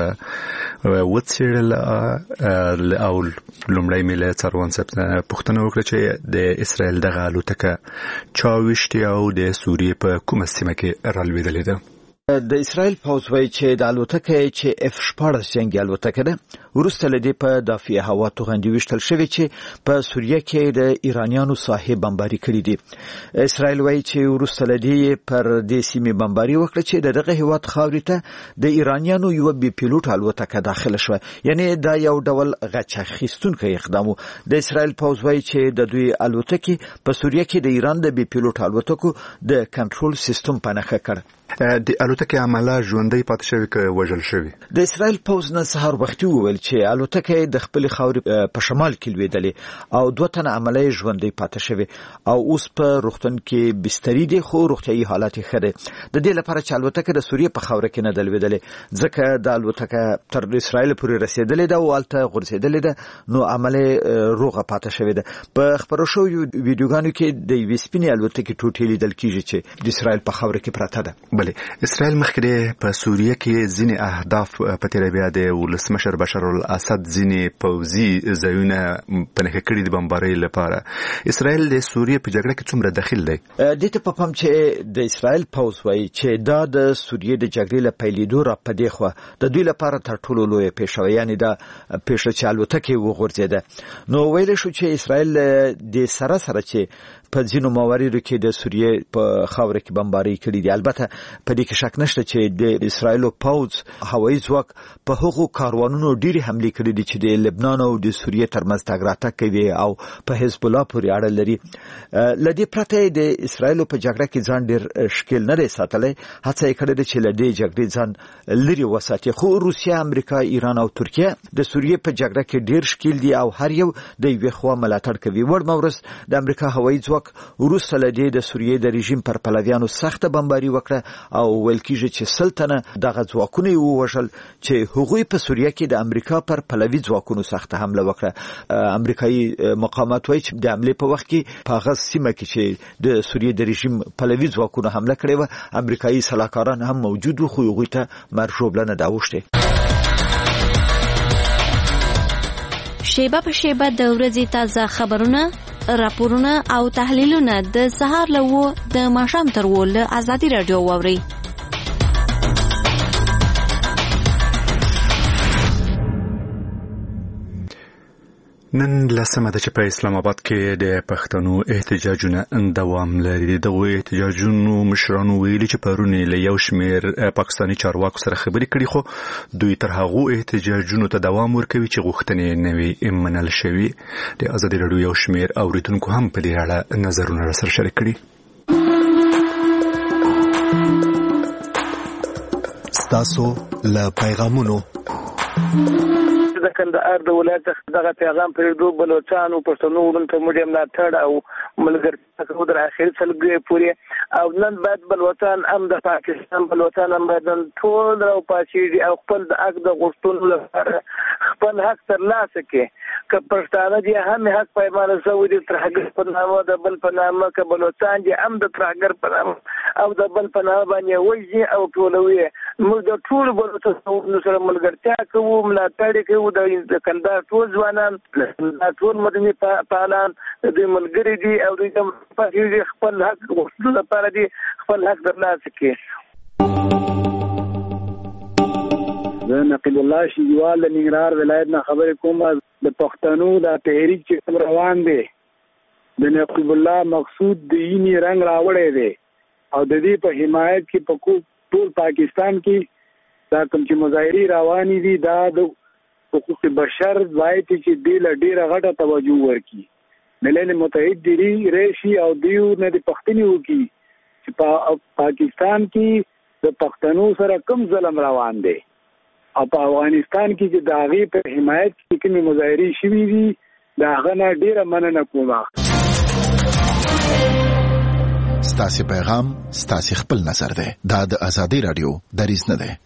وڅېړل او لومړی مې له ساروان صاحب پوښتنه وکړه چې د اسرائیل دغه الوتکه چا ویشتي او د سوریې په کومه سیمه کې رالوېدلې ده؟ د اسرائیل پوځ وایي چې د الوتکې چې F-14 جنگي الوتکه ده وروسته له دې په دافعه هوا توغندي وشتل شوی چې په سوریه کې د ایرانیانو ساحې بمباري کړې دي. اسرائیل وایي چې وروسته له دې پر دې سیمې بمباري وکړه چې دغه هیواد خاورې ته د ایرانیانو یو بي پیلوټ الوتکه داخله شوه. یعنی دا یو ډول غچ اخیستونکی اقدام و. د اسرائیل پوځ وایي چې د دوی الوتکې په سوریه کې د ایران د بي پیلوټ الوتکو د کنټرول سیستم په نښه کړ. د الوتکې عمله ژوندۍ پاتې شوی که وژل شوی؟ د اسرائیل پوځ نن سهار وختي وویل چې الوتکې د خپل خاورې په شمال کې لوېدلې او 2 تنه عمله ژوندۍ پاتې شوی او اوس په روغتون کې بستري دي خو روغتيایي حالت ښه دی. د دې لپاره چې الوتکه د سوریه په خاور کې نه دلوېدلې ځکه د الوتکه تر اسرائیل پورې رسیدلې ده او الته غورځېدلې ده نو عمله روغه پاتې شوی ده. په خبرو شو ویډیوګانو کې د وسپینې الوتکې ټوټې لیدل کیږي چې د اسرائیل په خاور کې پراته ده. بله اسرائیل مخکې په سوریه کې ځینې اهداف په تیر بیا د ولسمشر بشار الاسد ځینې پوځي ځایونه په نښه کړي د بمبارۍ لپاره. اسرائیل د سوریه په جګړه کې څومره دخیل دی؟ د ته په پام چې د اسرائیل پوځ وایي چې دا د سوریه د جګړې له پیلېدو را پدې خو د دوی لپاره تر ټولو لوی پیښه یعنی دا پیښه چې الوتکې وغورځېده. نو ویل شو چې اسرائیل د سره چې په ځینو مواردو کې د سوریه په خاور کې بمباري کړي دي. البته په دې کې شک نشته چې د اسرائیل پوځ هوایي ځواک په هغو کاروانونو ډېری حملې کړي دي چې د لبنان او د سوریه ترمنځ تګ راتګ کوي او په حزب الله پورې اړه لري. له دې پرته د اسرائیل په جګړه کې ځان ډېر ښکیل نه دی ساتلی. هڅه یې کړې ده چې له دې جګړې ځان لرې وساتي. خو روسیه، امریکا، ایران او ترکیه د سوریه په جګړه کې ډېر ښکیل دي او هر یو د یوې خوا ملاتړ کوي. وړ مورس د امریکا هوایي ځواک وروسته له دې د سوریې د رژیم پر پلویانو سخته بمباري وکړه او ویل کېږي چې 100 تنه دغه ځواکونه یې ووژل چې هغوی په سوریه کې د امریکا پر پلوي ځواکونو سخته حمله وکړه. امریکایي مقامات وایي چې د حملې په وخت کې په هغه سیمه کې چې د سوریې د رژیم پلوي ځواکونو حمله کړې وه امریکایي سلاکاران هم موجود وو خو هغوی ته مرژوبله نه ده اوښتې. شیبه په شیبه د ورځې تازه خبرونه، راپورونه او تحلیلونه د سهار له 9 د ماښام تر 10 له ازادي رادیو واوري. نن لسمه ده چې په اسلام آباد کې د پښتنو احتجاجونه دوام لري. دغه احتجاجونو مشرانو ویلي چې پرون له یو شمېر پاکستاني چارواکو سره خبرې کړي خو دوی تر هغو احتجاجونو ته دوام ورکوي چې غوښتنې نه وي منل شوي. د ازادي رادیو یو شمېر اوریدونکو هم په دې اړه نظرونه راسره شریک کړي. ستاسو له پیغامونو د کندهار د ولایت دغه پیغام پرېږدو بلوچستان او پښتنو ورونو مډیم ملاتړ او ملګرتیا کوو تر اخر سلګي پورې او نن بعد بلوچستان هم د پاکستان بلوچستان هم باید ټول راو پاتې او خپل د حق د غوښتنو لپاره خپل حق ترلاسه کړي. که پښتانه دي هم حق پیمانه شوی دي ترهګر په نامه د بل په نامه که بلوچستان دي هم د ترهګر په نامه او د بل په نامه باندې وایي او ټولوي. موږ د ټول بلوچستان سره ملګرتیا کوو ملاتړ کوو. د کندهار ټول ځوانان ټول مدني فعالان د ملګري دي او د خپل حق غوښتلو لپاره دي خپل حق ترلاسه کړي. زه نقیب الله شیوال د ننګرهار ولایت نه خبرې کوم. د پښتنو د تحریک چې روان دی د نقیب الله مقصود د یې رنگ راوړی دی او د دې په حمایت کې په ټول پاکستان کې دا کوم چې مظاهرې روانې دي دا د حقوق بشر وایي چې دې له ډېره غټه توجه ورکړي ملل متحد دی راشي او دیو نه د پښتني وکي چې په پاکستان کې د پښتنو سره کم ظلم روان دی او په افغانستان کې چې د هغې په حمایت کې کومې مظاهرې شوي دي د هغه نه ډېره مننه کوم. ستاسو پیغام ستاسو خپل نظر دی. دا د ازادي رادیو دریځ نه دی.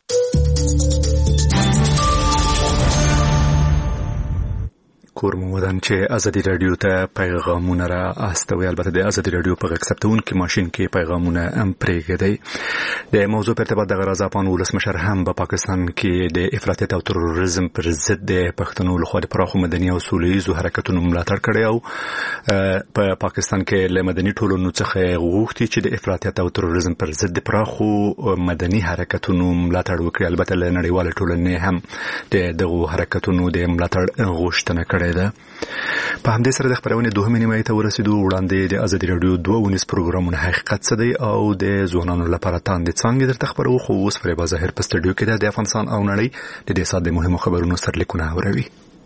کور مو ودان چې ازادي رادیو ته پیغامونه را استوي. البته د ازادي رادیو په غږ ثبتونکو ماشين کې پیغامونه هم پرېږدي. د موضوع په ارتباط د غرازاپان ولسمشر هم په پاکستان کې د افراطیت او تروریزم پر ضد د پښتنو لخوا د پراخو مدني او سولهییزو حرکتونو ملاتړ کړی او په پاکستان کې له مدني ټولنو څخه غوښتي چې د افراطیت او تروریزم پر ضد د پراخو مدني حرکتونو ملاتړ وکړي. البته له نړیوال ټولنې هم دغه حرکتونو د ملاتړ غوښتنه کړې. په همدې سره د خبرونې دوهمې نیمایي ته ورسېدو. وړاندې د ازادي رادیو 2 پروګرامونه حقیقت څه دی او د ځوانانو لپاره تاندې څنګه درته خبرو خو اوس فریبا ظاهر په سټډیو کې د افغانستان او نړۍ د دې سات د مهمو خبرونو سرلیکونه اوري.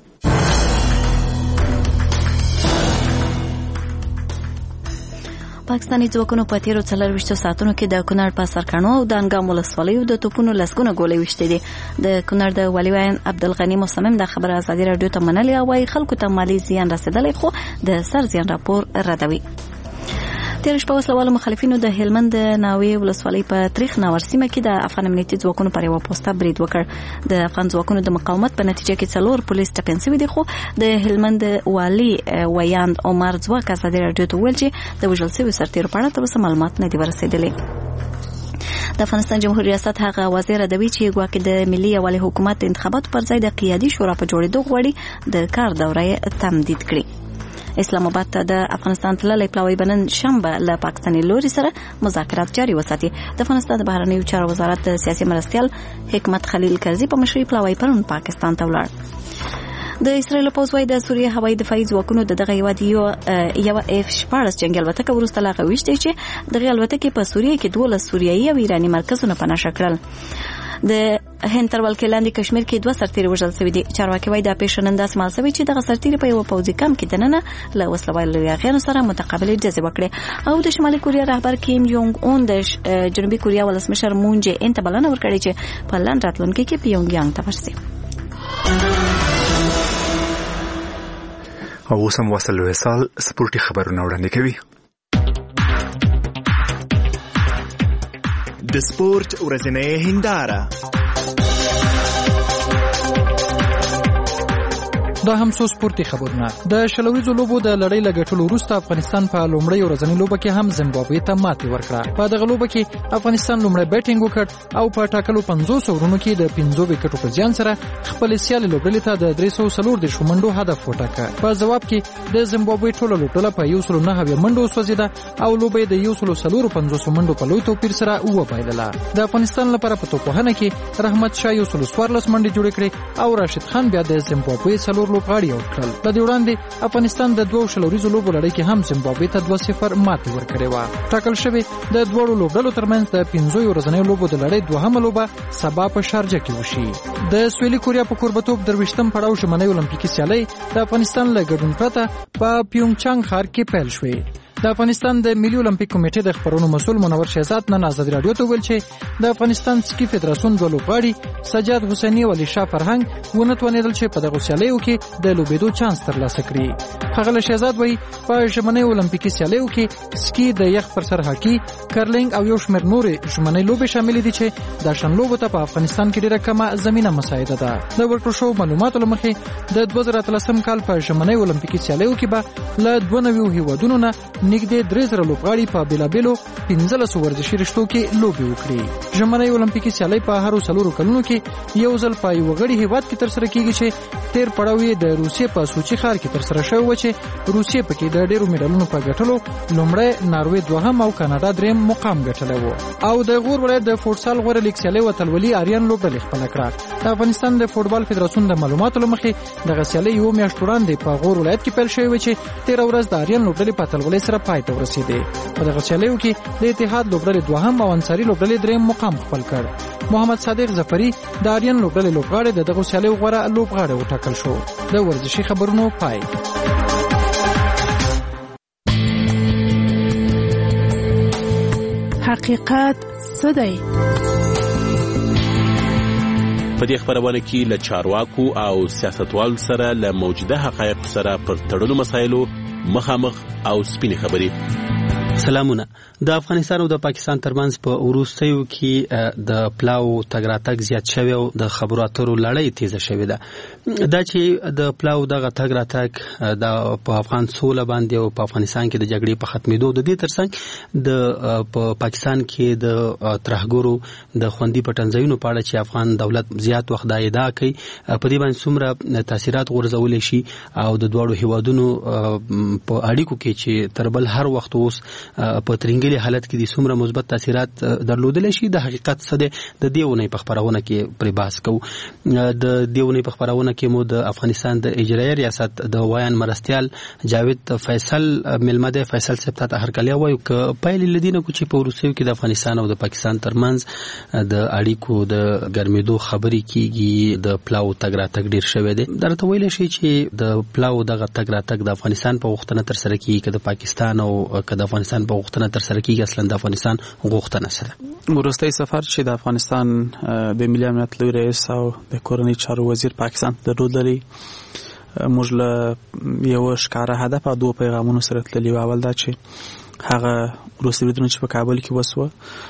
پاکستاني ځواکونو په تیرو 24 ساعتونو کې د کونړ په سرکانو او د انګام ولسوالیو د توپونو لسګونه ګولې وشتې دي. د کونړ د والي وین عبدالغنی مصمم د خبر ازادي رادیو ته منلي او وايي خلکو ته مالی زیان رسیدلی خو د سر زیان راپور ردوي. تیر شپه وسلوالو مخالفینو د هلمند ناوې ولسوالۍ په تاریخ ناور سیمه کې د افغان امنیتي ځواکونو پر یو پوسټه برید وکړ. د افغان ځواکونو د مقاومت په نتیجه کې 4 پولیس ټپیان شوي دي خو د هلمند والي ویاند عمر ځواک ازادي رادیو ته ویل چې د وژل شوي سرتیرو په اړه تر اوسه معلومات نه دي ورسېدلي. د افغانستان جمهوریت ریاست هغه وزیر ادبي چې ګواکې د ملي یوالي حکومت انتخاباتو پر ځای د قیادي شورا په جوړېدو غواړي د کار دوره تمدید کړي. اسلام آباد ته د افغانستان تللی پلاوی بنن شنبه له پاکستاني لوري سره مذاکرات جاري وساتي. د افغانستان د بهرنیو چارو وزارت د سیاسي مرستیال حکمت خلیل کرزي په مشرۍ پلاوی پرون پاکستان ته ولاړ. د اسرایل پوځ وايي د سوریه هوایي دفاعي ځواکونو دغه یو F-14 جنگي الوتکه وروسته لا غوښتي چې دغه الوتکه په سوریه کې 12 سوریایي او ایراني مرکزونه په نشه کړل. د هند تر ولکې لاندې کشمیر کې 2 سرتیري وژل شوي دي. چارواکي وايي د پیښننداس مال شوی چې دغه سرتیري په یو پوځي کمپ کې دننه له وسلوالو یاغیانو سره متقابل ډزې وکړې او د شمالي کوریا رهبر کیم جونګ اون د جنوبي کوریا ولسمشر مون جې ان ته بلنه ورکړې چې په لند راتلونکي کې پیونګیانګ ته ورسي. او اوس هم وصل وصال سپورتي خبرونه وړاندې کوي. د سپورت ورځنۍ هنداره. دا هم څو سپورتي خبرونه. د شلوریزو لوبو د لړۍ لګټلو وروسته افغانستان په لومړۍ ورځنۍ لوبه کې هم زیمبابوې ته ماتې ورکړه. په دغه لوبه کې افغانستان لومړی بیټینګ وکړ او په ټاکلو 50 اورونو کې د 15 وکټو په زیان سره خپل سیالي لوبډلې ته د 340 منډو هدف وټاکه. په جواب کې د زیمبابوې ټوله لوبډله په 109 منډو وسوځیده او لوبې د 150 منډو په لوی توپیر سره وبایلله. د افغانستان لپاره په توپوهنه کې رحمت شاه 114 منډې جوړې کړې او راشد خان بیا د زیمبابوې لوبغاړي او کړل. د دې وړاندې افغانستان د 2 شلوریزو لوبو لړۍ کې هم زیمبابوې ته 2-0 ماتې ورکړې و. ټاکل شوی د دوړو لوبډلو ترمنځ د 15 ورځنیو لوبو د لړۍ دوهمه لوبه سبا په شارجه کې وشي. د سویلي کوریا په کوربتوب درويشتم پړاو ژمنۍ اولمپیکي سیالۍ د افغانستان له ګډون پرته په پیونګچانګ ښار کې پیل شوې. د افغانستان د ملي اولمپیک کمیټې د خبرونو مسؤل منور شهزاد نن ازادي رادیو ته ویل چې د افغانستان سکی فدراسیون د لوبغاړي سجاد حسیني او علي شاه فرهنګ ونه توانېدل چې په دغه سیالیو کې د لوبېدو چانس ترلاسه کړي. ښاغلی شهزاد وایي په ژمنۍ اولمپیکي سیالیو کې سکی د یخ پر سر هاکي، کرلینګ او یو شمېر نورې ژمنۍ لوبې شاملې دي چې د شن لوبو ته په افغانستان کې ډېره کمه زمینه مساعده ده. د ورکړو شوو معلوماتو له مخې د 2013 کال په ژمنۍ اولمپیکي سیالیو کې به له 92 هیوادونو نه نږدې 3000 لوبغاړي په بیلابیلو 15 ورزشي رشتو کې لوبې وکړي. ژمنۍ اولمپیکي سیالۍ په هرو 4 کلونو کې یو ځل په یو غړي هیواد کې ترسره کیږي چې تیر پړاو یې د روسیې په سوچي ښار کې ترسره شوی و چې روسیې پکې د ډېرو میډالونو په ګټلو لومړی، ناروې دوهم او کاناډا دریم مقام ګټلی و. او د غور ولایت د فوټسال غوره لیګ سیالۍ وتلولي آریان لوبډلې خپله کړه. د افغانستان د فوټبال فدراسیون د معلوماتو له مخې دغه سیالۍ یوه میاشت وړاندې په غور ولایت کې پیل شوې وه چې تېره ورځ د آریان لوبډلې په اتلولۍ سره پای ته ورسېدې. په دغه سیالیو کې د اتحاد لوبډلې دوهم او انصاري لوبډلې دریم مقام خپل کړ. محمد صادق ظفري د آریان لوبډلې لوبغاړی د دغو سیالیو غوره لوبغاړی وټاکل شو. د ورزشي خبرونو پای. حقیقت څه دی؟ په دې خبرونه کې له چارواکو او سیاستوالو سره له موجوده حقایقو سره پر تړلو مسایلو مخامخ او سپینې خبرې. سلامونه. د افغانستان او د پاکستان ترمنځ په وروستیو کې د پلاو تګ راتګ زیات شوی او د خبرو اترو لړۍ تیزه شوې ده. دا چې د پلاو دغه تګ راتګ د په افغان سوله باندې او په افغانستان کې د جګړې په ختمېدو، د دې ترڅنګ د په پاکستان کې د ترهګرو د خوندي پټنځایونو په اړه چې افغان دولت زیات وخت دا ادعا کوي، په دې باندې څومره تاثیرات غورځولی شي او د دواړو هیوادونو په اړیکو کې چې تر بل هر وخت اوس په ترنګلي حالت کې د څومره مثبت تاثیرات درلودلی شي. د حقیقت څه دی د دې اونۍ په خپرونه کې پرې بحث کوو. د دې اونۍ په خپرونه کې مو د افغانستان د اجرایي ریاست د وایان مرستیال جاوید فیصل ملمه دی. فیصل صاحب ته هرکلی وایو که پایلې له دې نه کوو چې په وروستیو کې د افغانستان او د پاکستان ترمنځ د اړیکو د ګرمېدو خبرې کېږي، د پلاو تګ راتګ ډېر شوی دی. درته ویلی شي چې د پلاو دغه تګ راتګ د افغانستان په غوښتنه ترسره کېږي که د پاکستان او که د افغانستان په غوښتنه ترسره کېږي؟ اصلا د افغانستان غوښتنه څه ده؟ وروستی سفر چې د افغانستان د ملي امنیت لوی رئیس او د کورنۍ چارو وزیر پاکستان ته درلودلی، موږ له یوه ښکاره هدف او 2 پیغامونو سره تللي و. اول دا چې هغه وروستي بریدونه چې په کابل کې وسوه،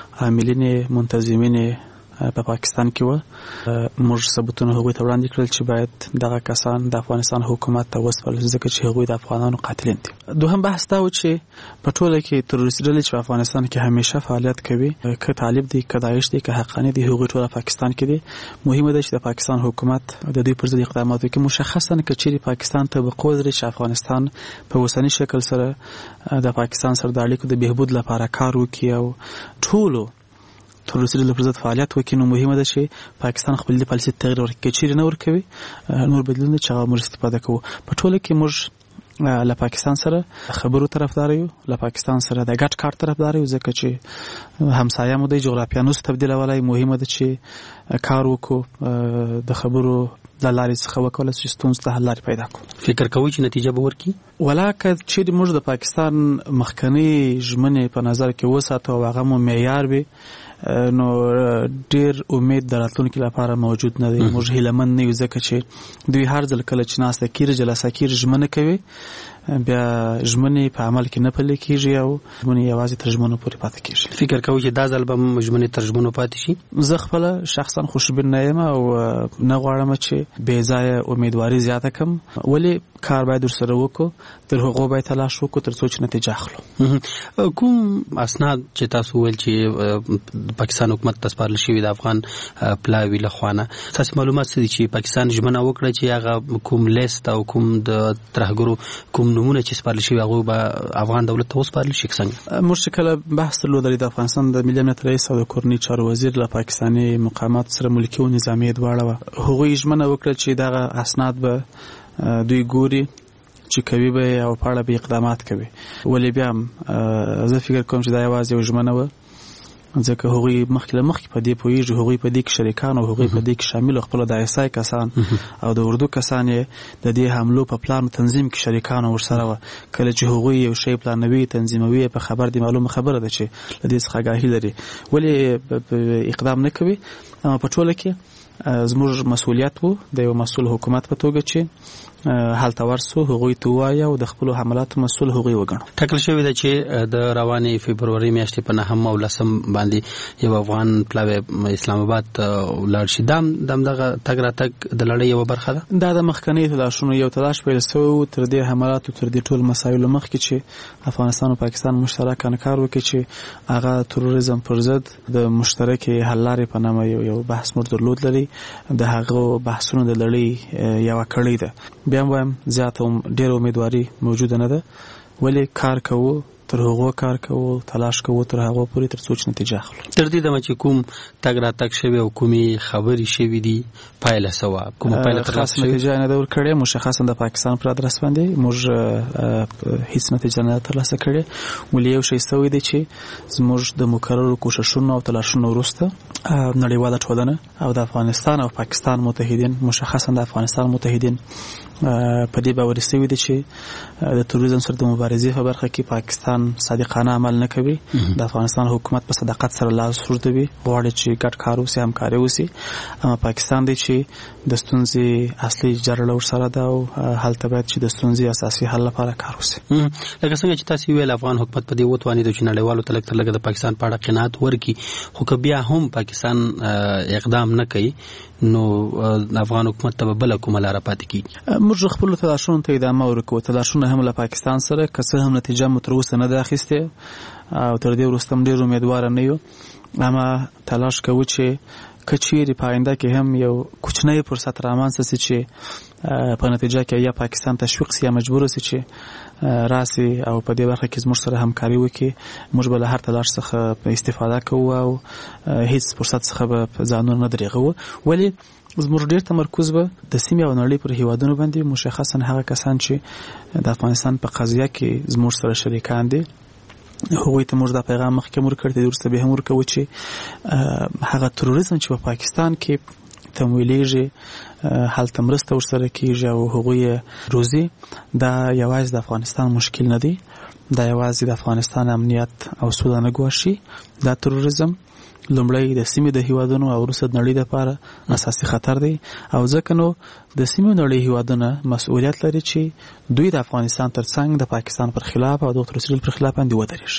عاملین منتظمین په پاکستان کې و، موږ ثبوتونه هغوی ته وړاندې کړل چې باید دغه کسان د افغانستان حکومت ته وسپارل شي ځکه چې هغوی د افغانانو قاتلین دي. دوهم بحث دا و چې په ټوله کې تروریستي ډلې چې په افغانستان کې همیشه فعالیت کوي، که طالب دی، که داعش دی، که حقانی دی، هغوی ټول پاکستان کې دي. مهمه ده چې د پاکستان حکومت د دوی پر ضد اقدامات وکړي، مشخصا که چیرې پاکستان ته بقوه لري چې افغانستان په اوسني شکل سره د پاکستان سره د اړیکو د بهبود لپاره کار وکړي او ټولو تروریستي ډلو پر ضد فعالیت وکړي، نو مهمه ده چې پاکستان خپل د پالیسي تغییر ورکړي. که چیرې نه ورکوي نور بدلون چې هغه موږ استفاده کوو. په ټوله کې موږ له پاکستان سره خبرو طرفدار یو، له پاکستان سره د ګډ کار طرفدار یو ځکه چې همسایه مو د جغرافیه نوس تبدیلولای. مهمه ده چې کار وکړو، د خبرو د لارې څخه وکولای شو ستونزو ته حل لارې پیدا کړو. فکر کوئ چې نتیجه به ورکړي؟ ولا که چیرې موږ د پاکستان مخکنی ژمنې په نظر کې وساتو او هغه مو معیار وي، نو ډیر امید د راتلونکي لپاره موجود نه دی. موږ هیلهمند نه یو ځکه چې دوی هر ځل کله چې ناسته کېږي جلسه کېږي ژمنه کوي، بیا ژمنې په عمل کې نه پلي کېږي او ژمنې یوازې تر ژمنو پورې پاتې کېږي. فکر کوئ چې دا ځل به ژمنې تر ژمنو پاتې شي؟ زه خپله شخصا خوشبین نه یم او نه غواړم چې بې ځایه امیدواري زیاته کړم، ولې کار باید ورسره وکړو، تر هغو باید تلاش وکړو تر څو چې نتیجه اخلو. کوم اسناد چې تاسو ویل چې پاکستان حکومت ته سپارل شوي د افغان پلاوي لخوانه، تاسو معلومات څه دي چې پاکستان ژمنه وکړه چې هغه کوم لیست او کوم د ترهګرو کوم نمونه چې سپارل شوي هغه به افغان دولت ته وسپارل شي؟ څنګه موږ چې کله بحث درلودلی د افغانستان د ملي امنیت رئیس او د کورنۍ چارو وزیر له پاکستاني مقاماتو سره ملکي او نظامي دواړه وه، هغوی ژمنه وکړه چې دغه اسناد به دوی ګوري چې کوي به او په اړه به اقدامات کوي. ولې بیا هم زه فکر کوم چې دا یوازې یو ژمنه وه ځکه هغوی مخکې په دې پوهېږي، هغوی په دې کې شریکان او هغوی په دې کې شامل، خپل د ISI کسان او د اردو کسان یې د دې حملو په پلان تنظیم کې شریکان ورسره وه. کله چې هغوی یو شی پلانوي تنظیموي په خبر دي، معلومه خبره ده چې له دې څخه آګاهي لري، ولې اقدام نه کوي؟ اما په ټوله کې زموږ مسؤلیت وو د یو مسؤل حکومت په توګه چې هلته ورسو هغوی ته وایو او د خپل حملاتو مسؤل هغوی وګڼو. ټاکل شوی دی چې د روانې فبروري میاشتې په 9 او 10 باندې یو افغان پلاوی اسلام آباد لاړ شي. دغه تګ راتګ د لړۍ یو برخه ده. دا د مخکنی تلاشونو یو تلاش پیل شو تر دې حملاتو تر دې ټول مسایلو مخکې چې افغانستان او پاکستان مشترکانه کار وکړي چې هغه تروریزم پر ضد د مشترکې حل لارې په نامه یو بحث موږ درلود لري. د هغه بحثونو د لړۍ یو کړی ده. بیا وایم زیاته ډېر امیدواري موجوده نه ده، ولی کار کوو، تر هغه کار کوو، تلاش کوو تر هغه پورې تر څو چې نتیجه اخلو. تر دې دمه چې کوم تګ راتګ شوی او کومې خبرې شوی دي پایله سوا کومه پایله خاص نتیجه نه ده ورکړې. مشخصا د پاکستان پر ادرس باندې موږ هیڅ نتیجه نه ترلاسه کړې، ولې یو شی سوی دی چې زموږ د مکررو کوششونو او تلاشونو وروسته نړیواله ټولنه او د افغانستان او پاکستان متحدین، مشخصا د افغانستان متحدین په دې باور سوي دي چې د تروریزم سره د مبارزې په برخه کې پاکستان صادقانه عمل نه کوي. د افغانستان حکومت په صداقت سره لاس ورځوي، غواړي چې ګډ کار وشي، همکاري وشي. اما پاکستان دی چې د ستونزې اصلي جرړه ورسره ده او هلته باید چې د ستونزې اساسي حل لپاره کار وشي. لکه څنګه چې تاسو ویل افغان حکومت په دې وتوانید چې نړیوالو ته لږ تر لږه د پاکستان په اړه قناعت ورکړي، خو که بیا هم پاکستان اقدام نه کوي نو افغان حکومت ته بل کومه لار پاتې کیږي. موږ خپل تلاشونو ته ادامه ورکوو. تلاشونه هم له پاکستان سره که څه هم نتیجه مو تر اوسه نه ده اخیستې او تر دې وروسته هم ډېر امیدواره نه یو، اما تلاش کوو چې که چیرې په آینده کې هم یو کوچنی فرصت رامنځته سي چې په نتیجه کې یا پاکستان تشویق سي یا مجبور سي چې راسي او په دې برخه کې زموږ سره همکاري وکړي، موږ به له هر تلاش څخه استفاده کوو او هیڅ فرصت څخه به ځانونه نه دریغوو. ولې زموږ ډېر تمرکز به د سیمې او نړۍ پر هیوادونو باندې، مشخصا هغه کسان چې د افغانستان په قضیه کې زموږ سره شریکان دي، هغوی ته موږ دا پیغام مخکې ورکړی دی، وروسته به هم ورکوو چې هغه تروریزم چې په پاکستان کې تمویلیږي، هلته مرسته ورسره کیږي او هغوی روزي، دا یوازې د افغانستان مشکل نه دی، دا یوازې د افغانستان امنیت او سوله نه ګواښي. دا تروریزم لومړی د سیمې د هیوادونو او وروسته د نړۍ لپاره اساسي خطر دی او ځکه نو د سیمې نړۍ هیوادونه مسؤلیت لري چې دوی د افغانستان ترڅنګ د پاکستان پر خلاف او د تروریزم پر خلاف باندې ودرېږي.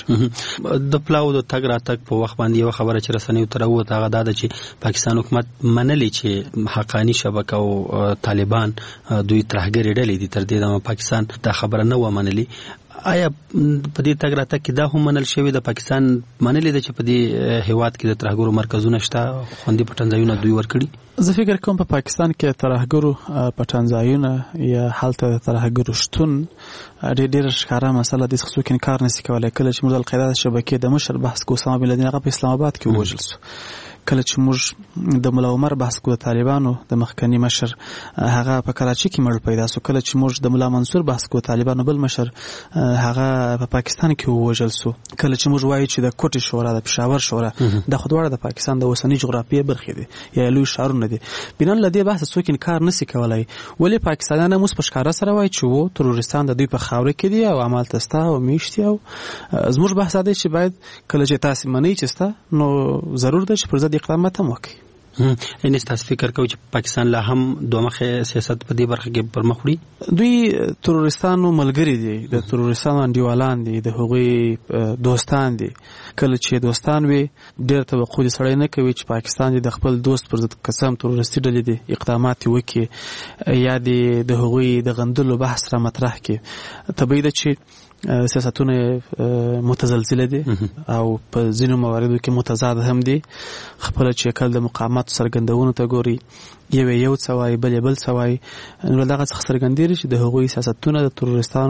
د پلاو د تګ راتګ په وخت باندې یو خبره چې رسنیو ته راووته هغه دا ده چې پاکستان حکومت منلي چې حقاني شبکه او طالبان دوی ترهګرې ډلې دي. تر دې دمه پاکستان دا خبره نه و منلي. آیا په دې تګ راتګ کې دا هم منل شوی د پاکستان منلي ده چې په دې هیواد کې د ترهګرو مرکزونه شته، خوندي پټنځایونه دوی ورکړي؟ زه فکر کوم په پاکستان کې ترهګرو پټنځایونه یا هلته د ترهګرو شتون ډېره ښکاره مسله ده، څوک انکار نشي کولی. کله چې موږ د القاعده شبکې د مشر بحث کوو، اسامه بن لادن هغه په اسلام آباد کې ووژل شو. کله چې موږ د ملا عمر بحث کوو، د طالبانو د مخکنی مشر هغه په کراچي کې مړ پیدا شو. کله چې موږ د ملا منصور بحث کوو، طالبانو بل مشر هغه په پاکستان کې ووژل شو. کله چې موږ وایو چې د کوټې شورا، د پېښور شورا، د خودواړه د پاکستان د اوسنۍ جغرافیې برخې دي یا لوی ښارونه دي، بنان له دې بحث څوک انکار نشي کولای. ولې پاکستانیان هم اوس په ښکاره سره وایي چې وو تروریستان د دوی په خاوره کې دي او عملته ستا او میشتي. او زموږ بحث دی چې باید کله چې تاسو منئ چې ستا، نو ضرور ده چې پر ضد اقدامات هم وکړي. یعنی تاسو فکر کوئ چې پاکستان لا هم دوه مخه سیاست په دې برخه کې پر مخ وړي؟ دوی تروریستانو ملګری دي، د تروریستانو انډیوالان دي، د هغوی دوستان دي. کله چې دوستان وي ډېر توقع دې سړی نه کوي چې پاکستان د خپل دوست پر ضد قسم تروریستي ډلې دي اقدامات وکړي یا د هغوی د غندلو بحث را مطرح کړي. طبیعي ده چې سیاستونه متزلزله دي او په ځینو مواردو کې متضاد هم دي. خپل چې کله د مقامات څرګندونو ته ګوري، یو څه وایي، بل څه وایي، نو دغه څخه څرګندېږي چې د هغوی سیاستونه د تروریستانو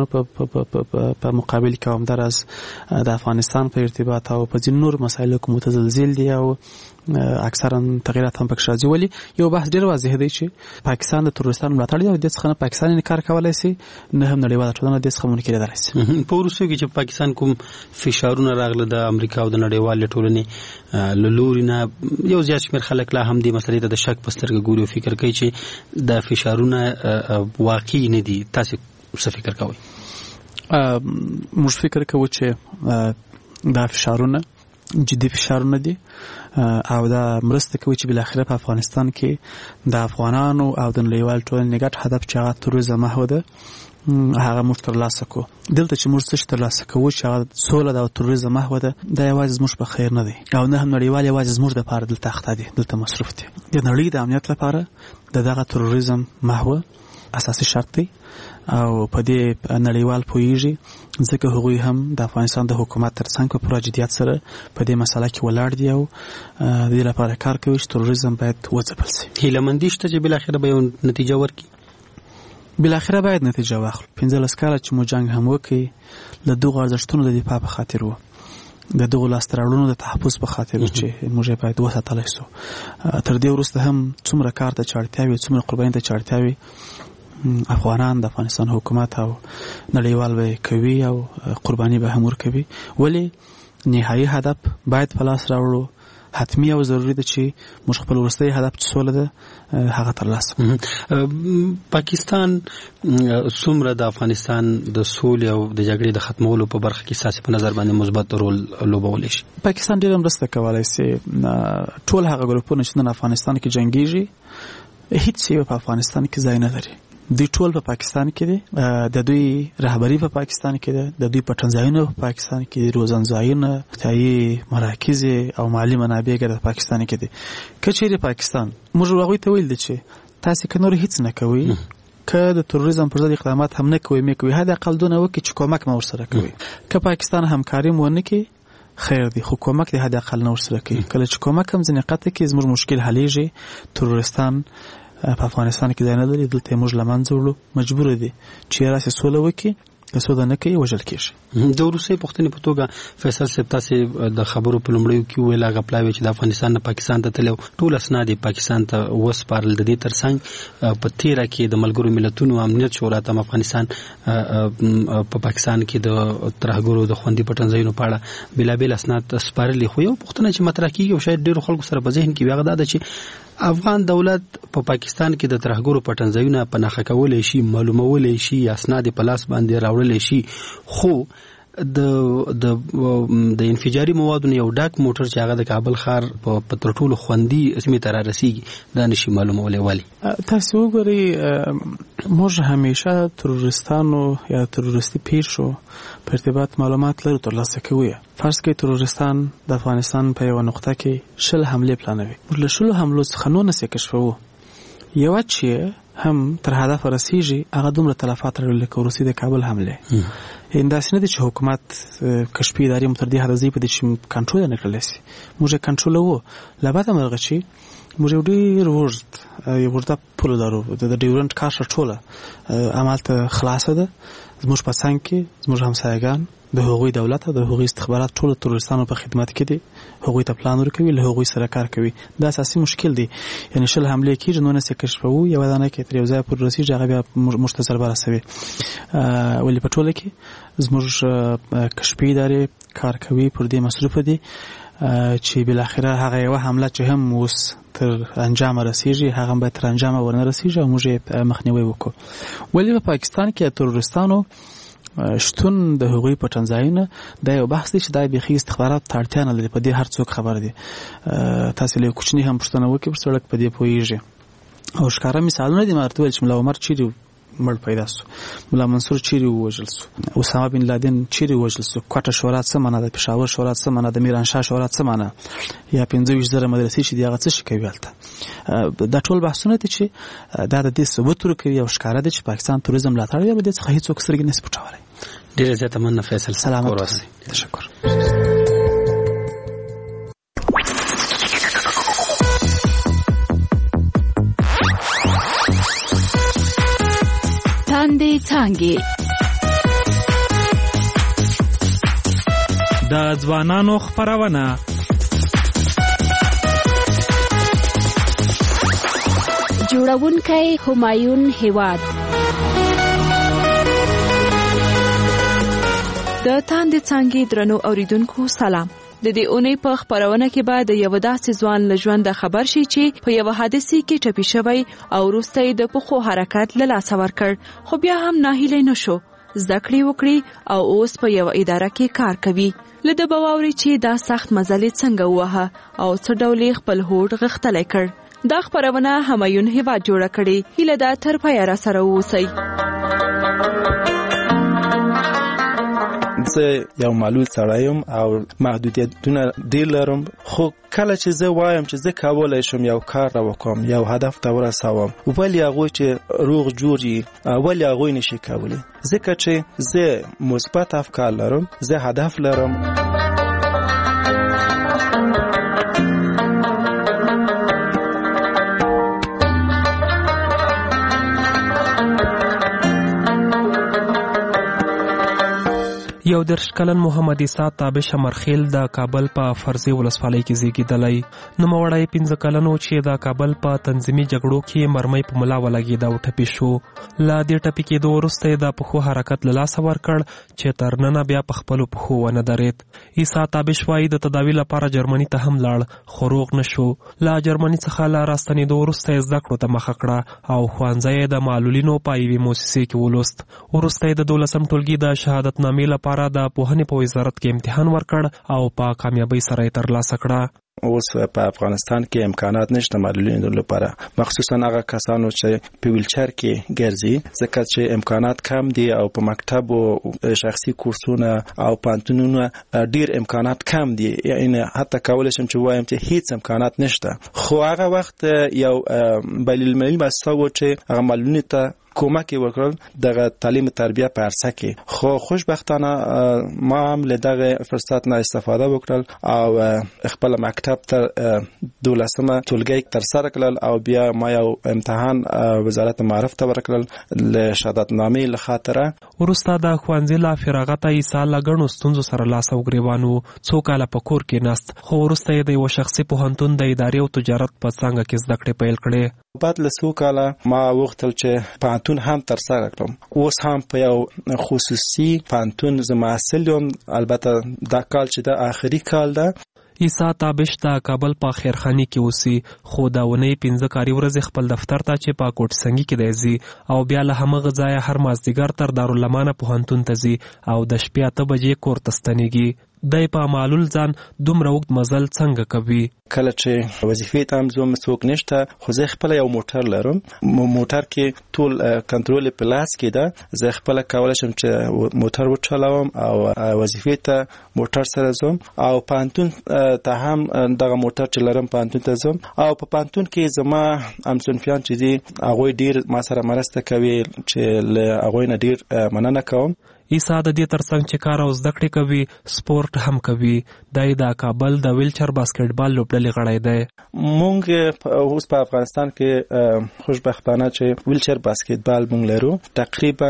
په مقابل کې همداراز د افغانستان په ارتباط او په ځینو نور مسایلو کې متزلزل دي او اکثرا تغیرات هم پکې راځي. ولې یو بحث ډېر واضح دی چې پاکستان د تروریستانو ملاتړ دی او د څخه نه پاکستان انکار کولای شي، نه هم نړیواله ټولنه د څخه منکر کېدای شي. په وروستیو کې چې پاکستان کوم فشارونه راغله د امریکا او د نړیوالې ټولنې له لوري نه، یو زیات شمېر خلک لا هم دې مسلې ته د شک په سترګه ګوري او فکر کوي چې دا فشارونه واقعي نه دي. تاسو څه فکر کوئ؟ موږ فکر کوو چې دا فشارونه جدي فشارونه دي او دا مرسته کوي چې بل اخره په افغانستان کې د افغانانو او د نړیوال ټولنې ګډ هدف چې هغه تروریزم محو ده هغه موږ ترلاسه کو. دلته چې موږ څه ترلاسه کوو چې هغه سوله د تروریزم محو ده، دا یوازې زموږ په خیر نه دی او نه هم نړیوال یوازې زموږ د لپاره دلته اخته دي، دلته مصرف دي. د نړۍ د امنیت لپاره دغه تروریزم محو اساسي شرط دی او په دې نړیوال پویږي ځکه هغوی هم د افغانستان د حکومت ترڅنګ په پوره جدیت سره په دې مسله کې ولاړ دي او د دې لپاره کار کوي چې تروریزم باید وځپل شي. هیله شته چې بل اخر به یو نتیجه ورکړي. بل اخر باید نتیجه واخلو. 15 کاله چې مو جنگ هم وکړي له دغه ارزښتونو د دفاع په خاطر وو، د دغه لاستراړونو د تحفظ په خاطر چې موږ باید وساتل شو. تر دې وروسته هم څومره کار ته چارتیاوي، څومره قرباني ته چارتیاوي افغانان د افغانستان حکومت او نړیوال به کوي او قرباني به هم ورکوي، ولی نهایي هدف باید په لاس راوړو. حتمی او ضروری ده چې موږ خپل وروستي هدف چې سوله ده هغه ترلاسه کړو. پاکستان څومره د افغانستان د سولې او د جګړې د ختمولو په برخه کې ساسي په نظر باندې مثبت رول لوبولی شي؟ پاکستان ډېر مرسته کولی شي. ټول هغه ګروپونه چې نن افغانستان کې جنگيږي هیڅ یو په افغانستان کې ځای نه لري. دوی ټول په پاکستان کې دي، د دوی رهبری په پاکستان کې ده، د دوی پټنځایونه په پاکستان کې دي، روزنځایونه، ځایي مراکز او مالی منابع ګر په پاکستان کې دي. کچېرې پاکستان موږ هغوی ته ویل دي چې تاسو که نور هیڅ نه کوئ، که د تروریزم پر ضد اقدامات هم نه کوئ، مې کوئ حد اقل دونه وکړئ چې کومک مو ورسره کوئ. که پاکستان همکاري مو ونه کړي خیر دی، خو کومک دې حد اقل نه ورسره کوي. کله چې کومک هم ځینې قطع کړي زموږ مشکل حلیږي. تروریستان په افغانستان کې ځای نه لري، دلته موږ له منځه وړو، مجبور دي چې راسي سوله وکړي، که سوله نه کوي وژل کېږي. د وروستۍ پوښتنې په توګه فیصل صاحب تاسې د خبرو په لومړیو کې وویل هغه پلاوی چې د افغانستان نه پاکستان ته تللی ټول اسناد پاکستان ته وسپارل. د دې ترڅنګ په تیره کې د ملګرو ملتونو امنیت شورا ته افغانستان په پاکستان کې د ترهګرو د خوندي پټنځایونو په اړه بېلابېل اسناد سپارلي. خو یو پوښتنه چې مطرح کېږي او شاید ډېرو خلکو سره په ذهن کې وي هغه دا ده چې افغان دولت په پاکستان کې د ترهګرو پټنځایونه په نښه کولی شي، معلومولی شي، اسناد په لاس باندې راوړلی شي، خو د انفجاري موادو یو ډاک موټر چې هغه د کابل ښار په تر ټولو خوندي سیمې ته رارسیږي دا نشي معلومولی. ولې؟ تاسو وګورئ موږ همیشه تروریستانو یا تروریستي پیښو په ارتباط معلومات لرو، ترلاسه کوو. فرض کړئ تروریستان د افغانستان په یوه نقطه کې 10 حملې پلانوي، موږ له 10 حملو څخه 9 کشفوو. یوه چې هم تر هدف رسیږي هغه دومره تلفات راوړي لکه وروستۍ د کابل حملې. داسې نه دي چې حکومت کشفي ادارې مو تر دې حده ځي په دې چې کنټرول یې نه کړلی شي. موږ یې کنټرولوو. له بده مرغه چې موږ یو ډېر اوږده پوله لرو، د ډیورنډ کرښه ټوله همالته خلاصه ده. زموږ په څنګ کې زموږ همسایګان د هغوی دولت او د هغوی استخبارات ټول تروریستانو په خدمت کې دي، هغوی ته پلان ورکوي، له هغوی سره کار کوي. دا اساسي مشکل دی. یعنی 10 حملې کېږي 9 کشفوو، یوه دانه کې تر یو ځایه پورې رسېږي هغه بیا موږ ته ضربه رسوي. ولې په ټوله کې زموږ کشفي ادارې کار کوي، پر دې مصروفه دي چې بالاخره هغه یوه حمله چې هم اوس تر انجام رسیږي هغه باید تر انجام ورنه رسیږي او موږ یې مخنیوی وکړو. ولې په پاکستان کې تروریستانو شتون د هغوی پټنځایونه دا یو بحث دی چې دا بیخي استخبارات ته اړتیا نه لري. په دې هر څوک خبر دي. تاسو له کوچني هم پوښتنه وکړئ پر سړک په دې پوهیږي. او ښکاره مثالونه دي ما درته ویل چې ملا عمر چیرې مړ پیدا سو، ملا منصور چیرې ووژل سو، اسامه بن لادن چیرې ووژل سو، کوټه شورا څه معنا ده، پېښور شورا څه معنا ده، میرانشاه شورا څه معنا، یا 25,000 مدرسې چې دي هغه څه شي کوي هلته. دا ټول بحثونه دي چې دا د دې ثبوت ورکوي او ښکاره ده چې پاکستان توریزم ملاتړ کوي. به دې څخه هیڅوک سترګې نشي پټولی. ډېره زیاته مننه فیصل. سلامت اوسئ. تشکر. تاندې څانګې د ځوانانو خپرونه جوړونکی همایون هیواد. د تاندې څانګې درنو اوریدونکو سلام. د دې اونۍ په خبرونه کې به د یو داسې ځوان له ژونده خبر شي چې په یو حادثه کې ټپي شوی او وروسته د پخو حرکت له لاسه ورکړ، خو بیا هم ناهیلی نشو زده کړې وکړي او اوس په یو اداره کې کار کوي. له ده به واوري چې دا سخت مزل څنګه ووهه او څه ډول خپل هوډ غښتلی کړ. دا خپرونه همایون هیواد جوړه کړې. هیله ده تر پایه راسره واوسئ. زه یو معلول سړی یم او محدودیتونه ډېر لرم، خو کله چې زه وایم چې زه کولی شم یو کار راوکړم، یو هدف ته ورسوم، ولې هغوی چې روغ جوړ یي ولې هغوی نشي کولی؟ ځکه چې زه مثبت افکار لرم، زه هدف لرم. یو درش کلن محمد عیسی تابش مرخیل د کابل په فرزي ولسوالۍ کې زیږیدلی. نوموړی 15 کلن و چې د کابل په تنظیمي جګړو کې مرمۍ په ملا ولګېد او ټپي شو. له دې ټپي کېدو وروسته یې د پښو حرکت له لاسه ورکړ چې تر ننه بیا په خپلو پښو ونه درېد. عیسی تابش وایي د تداوي لپاره جرمني ته هم لاړ خو روغ نه شو. له جرمني څخه له راستنېدو وروسته یې زده کړو ته مخه کړه او ښوونځی یې د معلولینو په یوې مؤسسې کې ولوست. وروسته یې د 12 ټولګي د شهادتنامې لپاره د پوهنې په وزارت کې امتحان ورکړ او په کامیابۍ سره یې ترلاسه کړه. اوس په افغانستان کې امکانات نشته معلولینو لپاره، مخصوصا هغه کسانو چې په ویلچر کې ګرځي، ځکه چې امکانات کم دي او په مکتب او شخصي کورسونه او پانتونونه ډیر امکانات کم دي. یعنی حتی کولای شم چې وایم چې هیڅ امکانات نشته. خو هغه وخت یو بین المللي مؤسسه و چې هغه معلولینو ته کومک وکړل دغه تعلیم تربیه په عرصه کې. خو خوشبختانه ما هم له دغه فرصت نه استفاده وکړل او خپل مکتب تر 12مه ټولګي تر سره کړل او بیا ما یو امتحان وزارت معارف ته ورکړل له شهادتنامې له خاطره. وروسته د ښوونځي له فراغته عیسی له ګڼو ستونزو سره لاس او ګریوان و. څو کاله په کور کې ناست، خو وروسته یې د یو شخصي پوهنتون د ادارې او تجارت په څانګه کې زده کړې پیل کړې. بعد له څو کاله ما وغوښتل چې پوهنتون هم تر سره کړم. اوس هم په یو خصوصي پوهنتون زه محصل یم، البته دا کال چې د آخري کال ده. عیسی تابش د کابل په خیرخاني کې اوسي، خو د اونۍ 15 کاري ورځې خپل دفتر ته چې په کوټ سنګي کې دی ځي او بیا له همغه ځایه هر مازدیګر تر دارالامانه پوهنتون ته ځي او د شپې 8 بجې کور ته ستنېږي. دای په معلول ځان دومره وخت مزل څنګه کوي؟ کله چې وظیفې ته هم زوم څوک نشته، خو زه خپل یو موټر لرم. موټر کې ټول کنټرول په لاس کې ده. زه خپل کولای شم چې موټر وچلوم او وظیفې ته موټر سره زوم او پانتون ته هم دغه موټر چې لرم پانتون ته زوم او په پانتون کې زما همصنفیان چې دي هغوی ډیر ما سره مرسته کوي چې له هغوی نه ډیر مننه کوم. عیسی د دې ترڅنګ چې کار او زده کړې کوي سپورت هم کوي. دی د کابل د ویلچر باسکټبال لوبډلې غړی دی. مونږ اوس په افغانستان کې خوشبختانه چې ویلچر باسکټبال مونږ لرو. تقریبا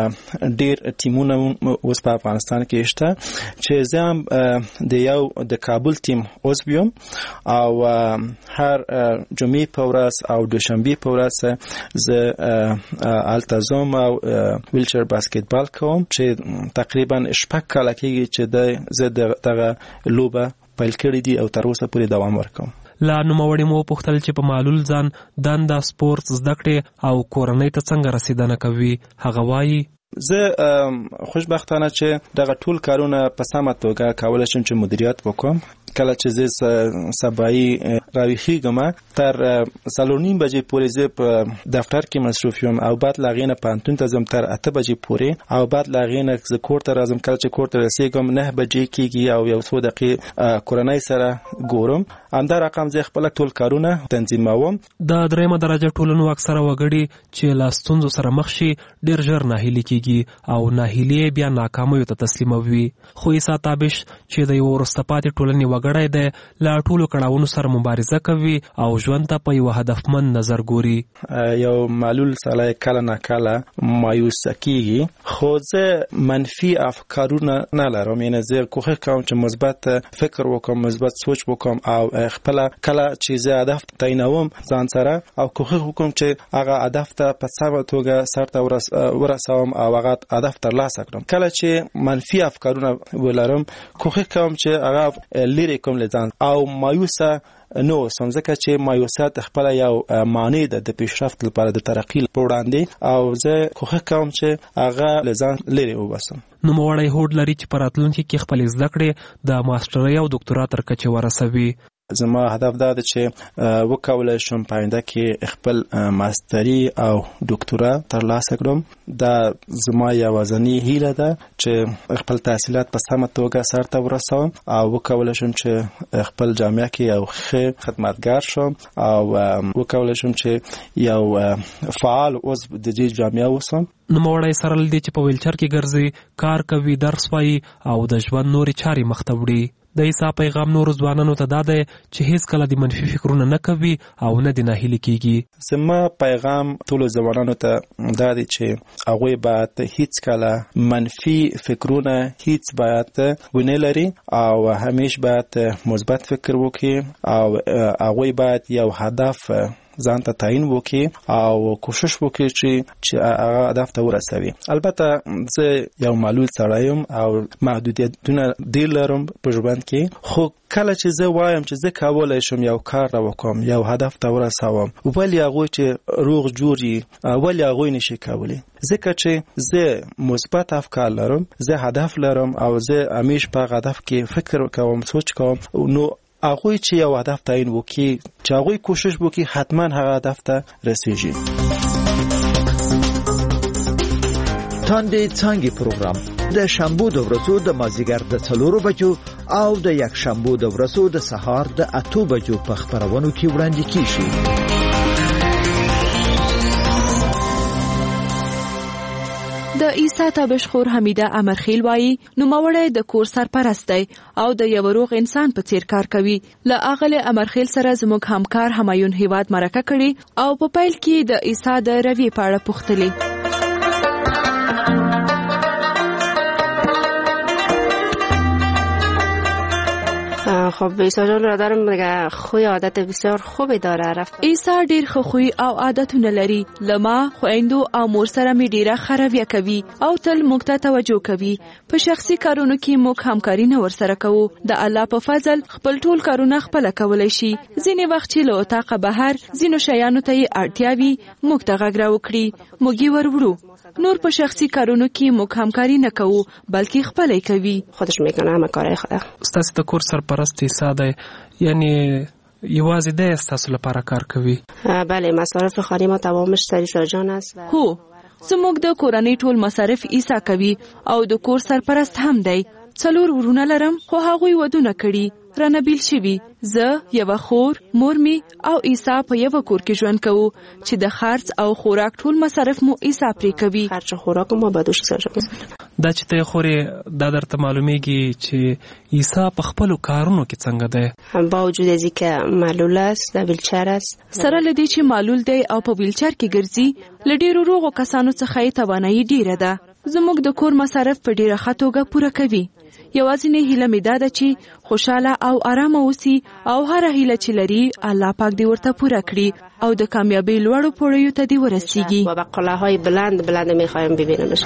ډیر ټیمونه اوس په افغانستان کې شته چې زه هم د یو د کابل ټیم عضو یم او هر جمعې په ورځ او دوشنبه په ورځ زه هلته ځم او ویلچر باسکټبال کوم چې تقریبا شپږ کاله کېږي چې زه دغه لوبه پیل کړې دي او تر اوسه پورې دوام ورکوم. لا نوموړي مو پوښتل چې په معلول ځان دنده سپورت زده کړې او کورنۍ ته څنګه رسیدنه کوي. هغه وایي زه خوشبختانه چې دغه ټول کارونه په سمه توګه کولی شم چې مدیریت وکړم. کله چې زه سبایی راویښیږم تر 4:30 بجې پورې زه په دفتر کې مصروف یم او بعد له هغې نه پوهنتون ته ځم تر 8 بجې پورې او بعد له هغې نه زه کور ته راځم. کله چې کور ته رسېږم 9 بجې کېږي او یو څو دقیقې کورنۍ سره ګورم. همدا رقم زه خپل ټول کارونه تنظیموم. د دریمه درجه ټولنو اکثره وګړي چې له ستونزو سره مخ شي ډېر ژر ناهیلي کېږي او ناهیلي بیا ناکامیو ته تسلیموي. خو عیسی تابش چې د یو وروسته پاتې ټولنې وګړی دی له ټولو کړاوونو سره مبارزه کوي او ژوند ته په یو هدفمند نظر ګوري. یو معلول سړی کله نه کله مایوس کېږي، خو زه منفي افکارونه نه لرم. یعنې زه کوښښ کوم چې مثبت فکر وکړم، مثبت سوچ وکړم او خپل کله چې زه هدف تعینوم ځان سره او کوښښ وکړم چې هغه هدف ته په سمه توګه سرته ورسوم او او هغه هدف ترلاسه کړم. کله چې منفي افکارونه ولرم کوښښ کوم چې هغه لري کوم لزان او مایوسه نو سمځکه چې مایوسیت خپل یو معنی ده د پیشرفت لپاره د ترقی په وړاندې او زه کوښښ کوم چې هغه لزان لري وباسم. نو موړی هوډ لري چې په راتلونکي کې خپل زده کړې د ماسترۍ او ډاکټرا تر کچې ورسوي. زما هدف دا ده چې وکولای شم په آینده کې خپل ماستري او ډاکټرا ترلاسه کړم. دا زما یوازینی هیله ده چې خپل تحصیلات په سمه توګه سرته ورسوم او وکولای شم چې خپل جامعه کې یو ښه خدمتګار شم او وکولای شم چې یو فعال عضو د دې جامعه اوسم. نو موړی سره لدی چې په ویلچر کې ګرځي، کار کوي، درس وایي او د ژوند نورې چارې مخته وړي. د عیسی پیغام نور ځوانانو ته دا دی چې هیڅ کله د منفي فکرونه نه کوي او نه د ناهیلي کیږي. زما پیغام ټول ځوانانو ته دا دی چې هغوی باید هیڅ کله منفي فکرونه هیڅ باید ونه لري او همیشه باید مثبت فکر وکړي او هغوی باید یو هدف ځان ته تعیین وکړي او کوشش وکړي چې هغه هدف ته ورسوي. البته زه یو معلول سړی یم او محدودیتونه ډېر لرم په ژوند کې، خو کله چې زه وایم چې زه کولی شم یو کار وکړم، یو هدف ته ورسوم، ولې هغوی چې روغ جوړ وي ولې هغوی نشي کولی؟ ځکه چې زه مثبت افکار لرم، زه هدف لرم او زه همیشه په هدف کې فکر کوم، سوچ کوم. نو هغوی چې یو هدف تعیین وکړي، چې هغوی کوشش وکړي، حتما هغه هدف ته رسیږي. تاندې څانګې پروګرام د شنبه د ورځو د مازیګر د 4 بجو او د یک شنبه د ورځو د سهار د 8 بجو په خبرونو کې وړاندې کیږي. د عیسی تابشخور حمیده امرخیل وایي نوموړی د کور سرپرست دی او د یو روغ انسان په څیر کار کوي. له اغله امرخیل سره زموږ همکار همایون هیواد مرکه کړي او په پیل کې د عیسی د روي په اړه پوښتلې. خب عیسی جان را دارم دیگه خوی عادت بسیار خوبی داره. رفت عیسی ډیر ښه خوی او عادتونه لري. لما خویندو او مور سره می ډیره خرویه کوي او تل موږ ته توجه کوي. په شخصي کارونو کې موږ همکاري نه ورسره کوو. د الله په فضل خپل ټول کارونه خپل کولای شي. ځینې وخت چې له اتاقه بهر ځینو شیانو ته اړتیا وي موږ ته غږ راوکړي، موږ یې ورورو. نور په شخصي کارونو کې موږ همکاري نه کوو بلکې خپلې کوي. خودش میکنه همه کارهای خود. ستاسو د کور سرپرست عیسی دی، یعنی یوازې د ستاسو لپاره کار کوي؟ بله، مصارف خانه ما تمامش سر عیسی جان است. هو، زموږ د کورنۍ ټول مصارف عیسی کوي او د کور سرپرست هم دی. 4 ورونه لرم خو هغوی ودونه کړي، رانه بیل شوي. زه، یوه خور، مور می او عیسی په یوه کور کې ژوند کوو چې د خرڅ او خوراک ټول مصارف مو عیسی پرې کوي. خرڅ خوراک ما به دوش سره دا چې ته خورې دا درته معلومیږي چې عیسی په خپل کارونو کې څنګه دی؟ با وجود از اینکه معلول است، در ویلچر است. سره لدی چې معلول دی او په ویلچر کې ګرځي، لډیرو روغو کسانو څخه یې توانایي ډیره ده. زموږ د کور مصارف په ډیره ښه توګه پوره کوي. یوازینی هیله مې دا ده چې خوشاله او آرامه اوسي او هر هیله چې لري الله پاک دې ورته پوره کړي او د کامیابی لوړو پوړیو ته دې ورسیږي. و بقلاهای بلند بلند میخوایم ببینمش.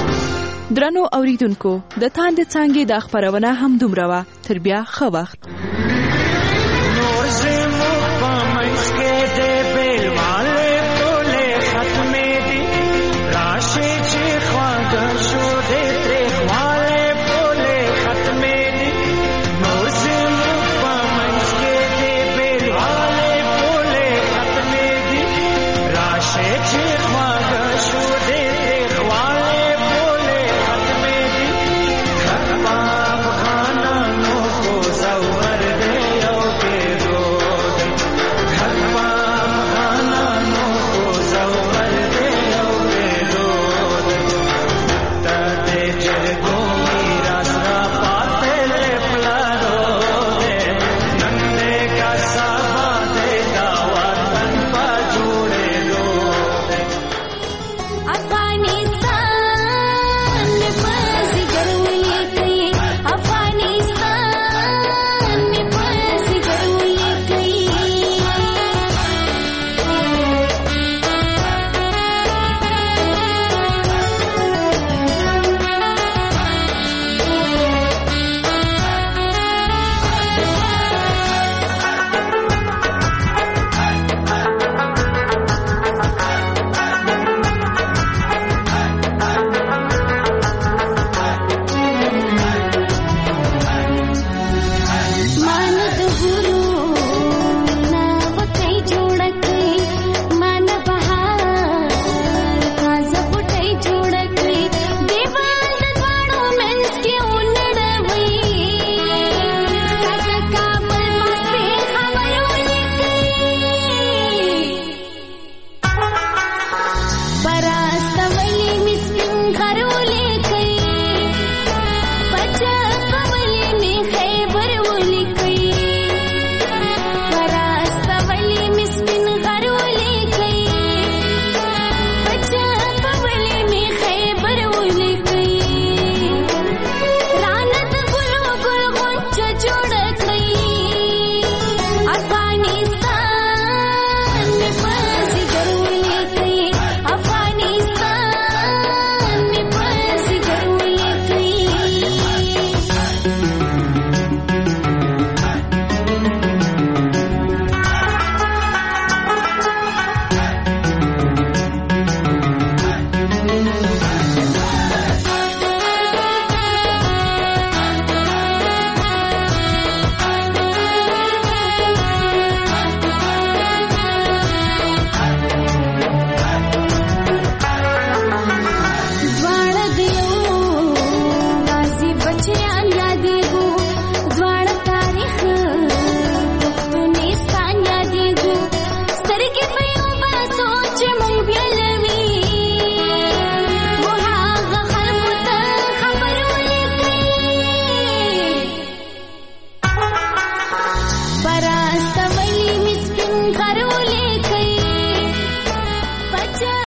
درنو اوریدونکو، د تاند څانګې د خبرونه هم دومره وه. تر بیا ښه وخت.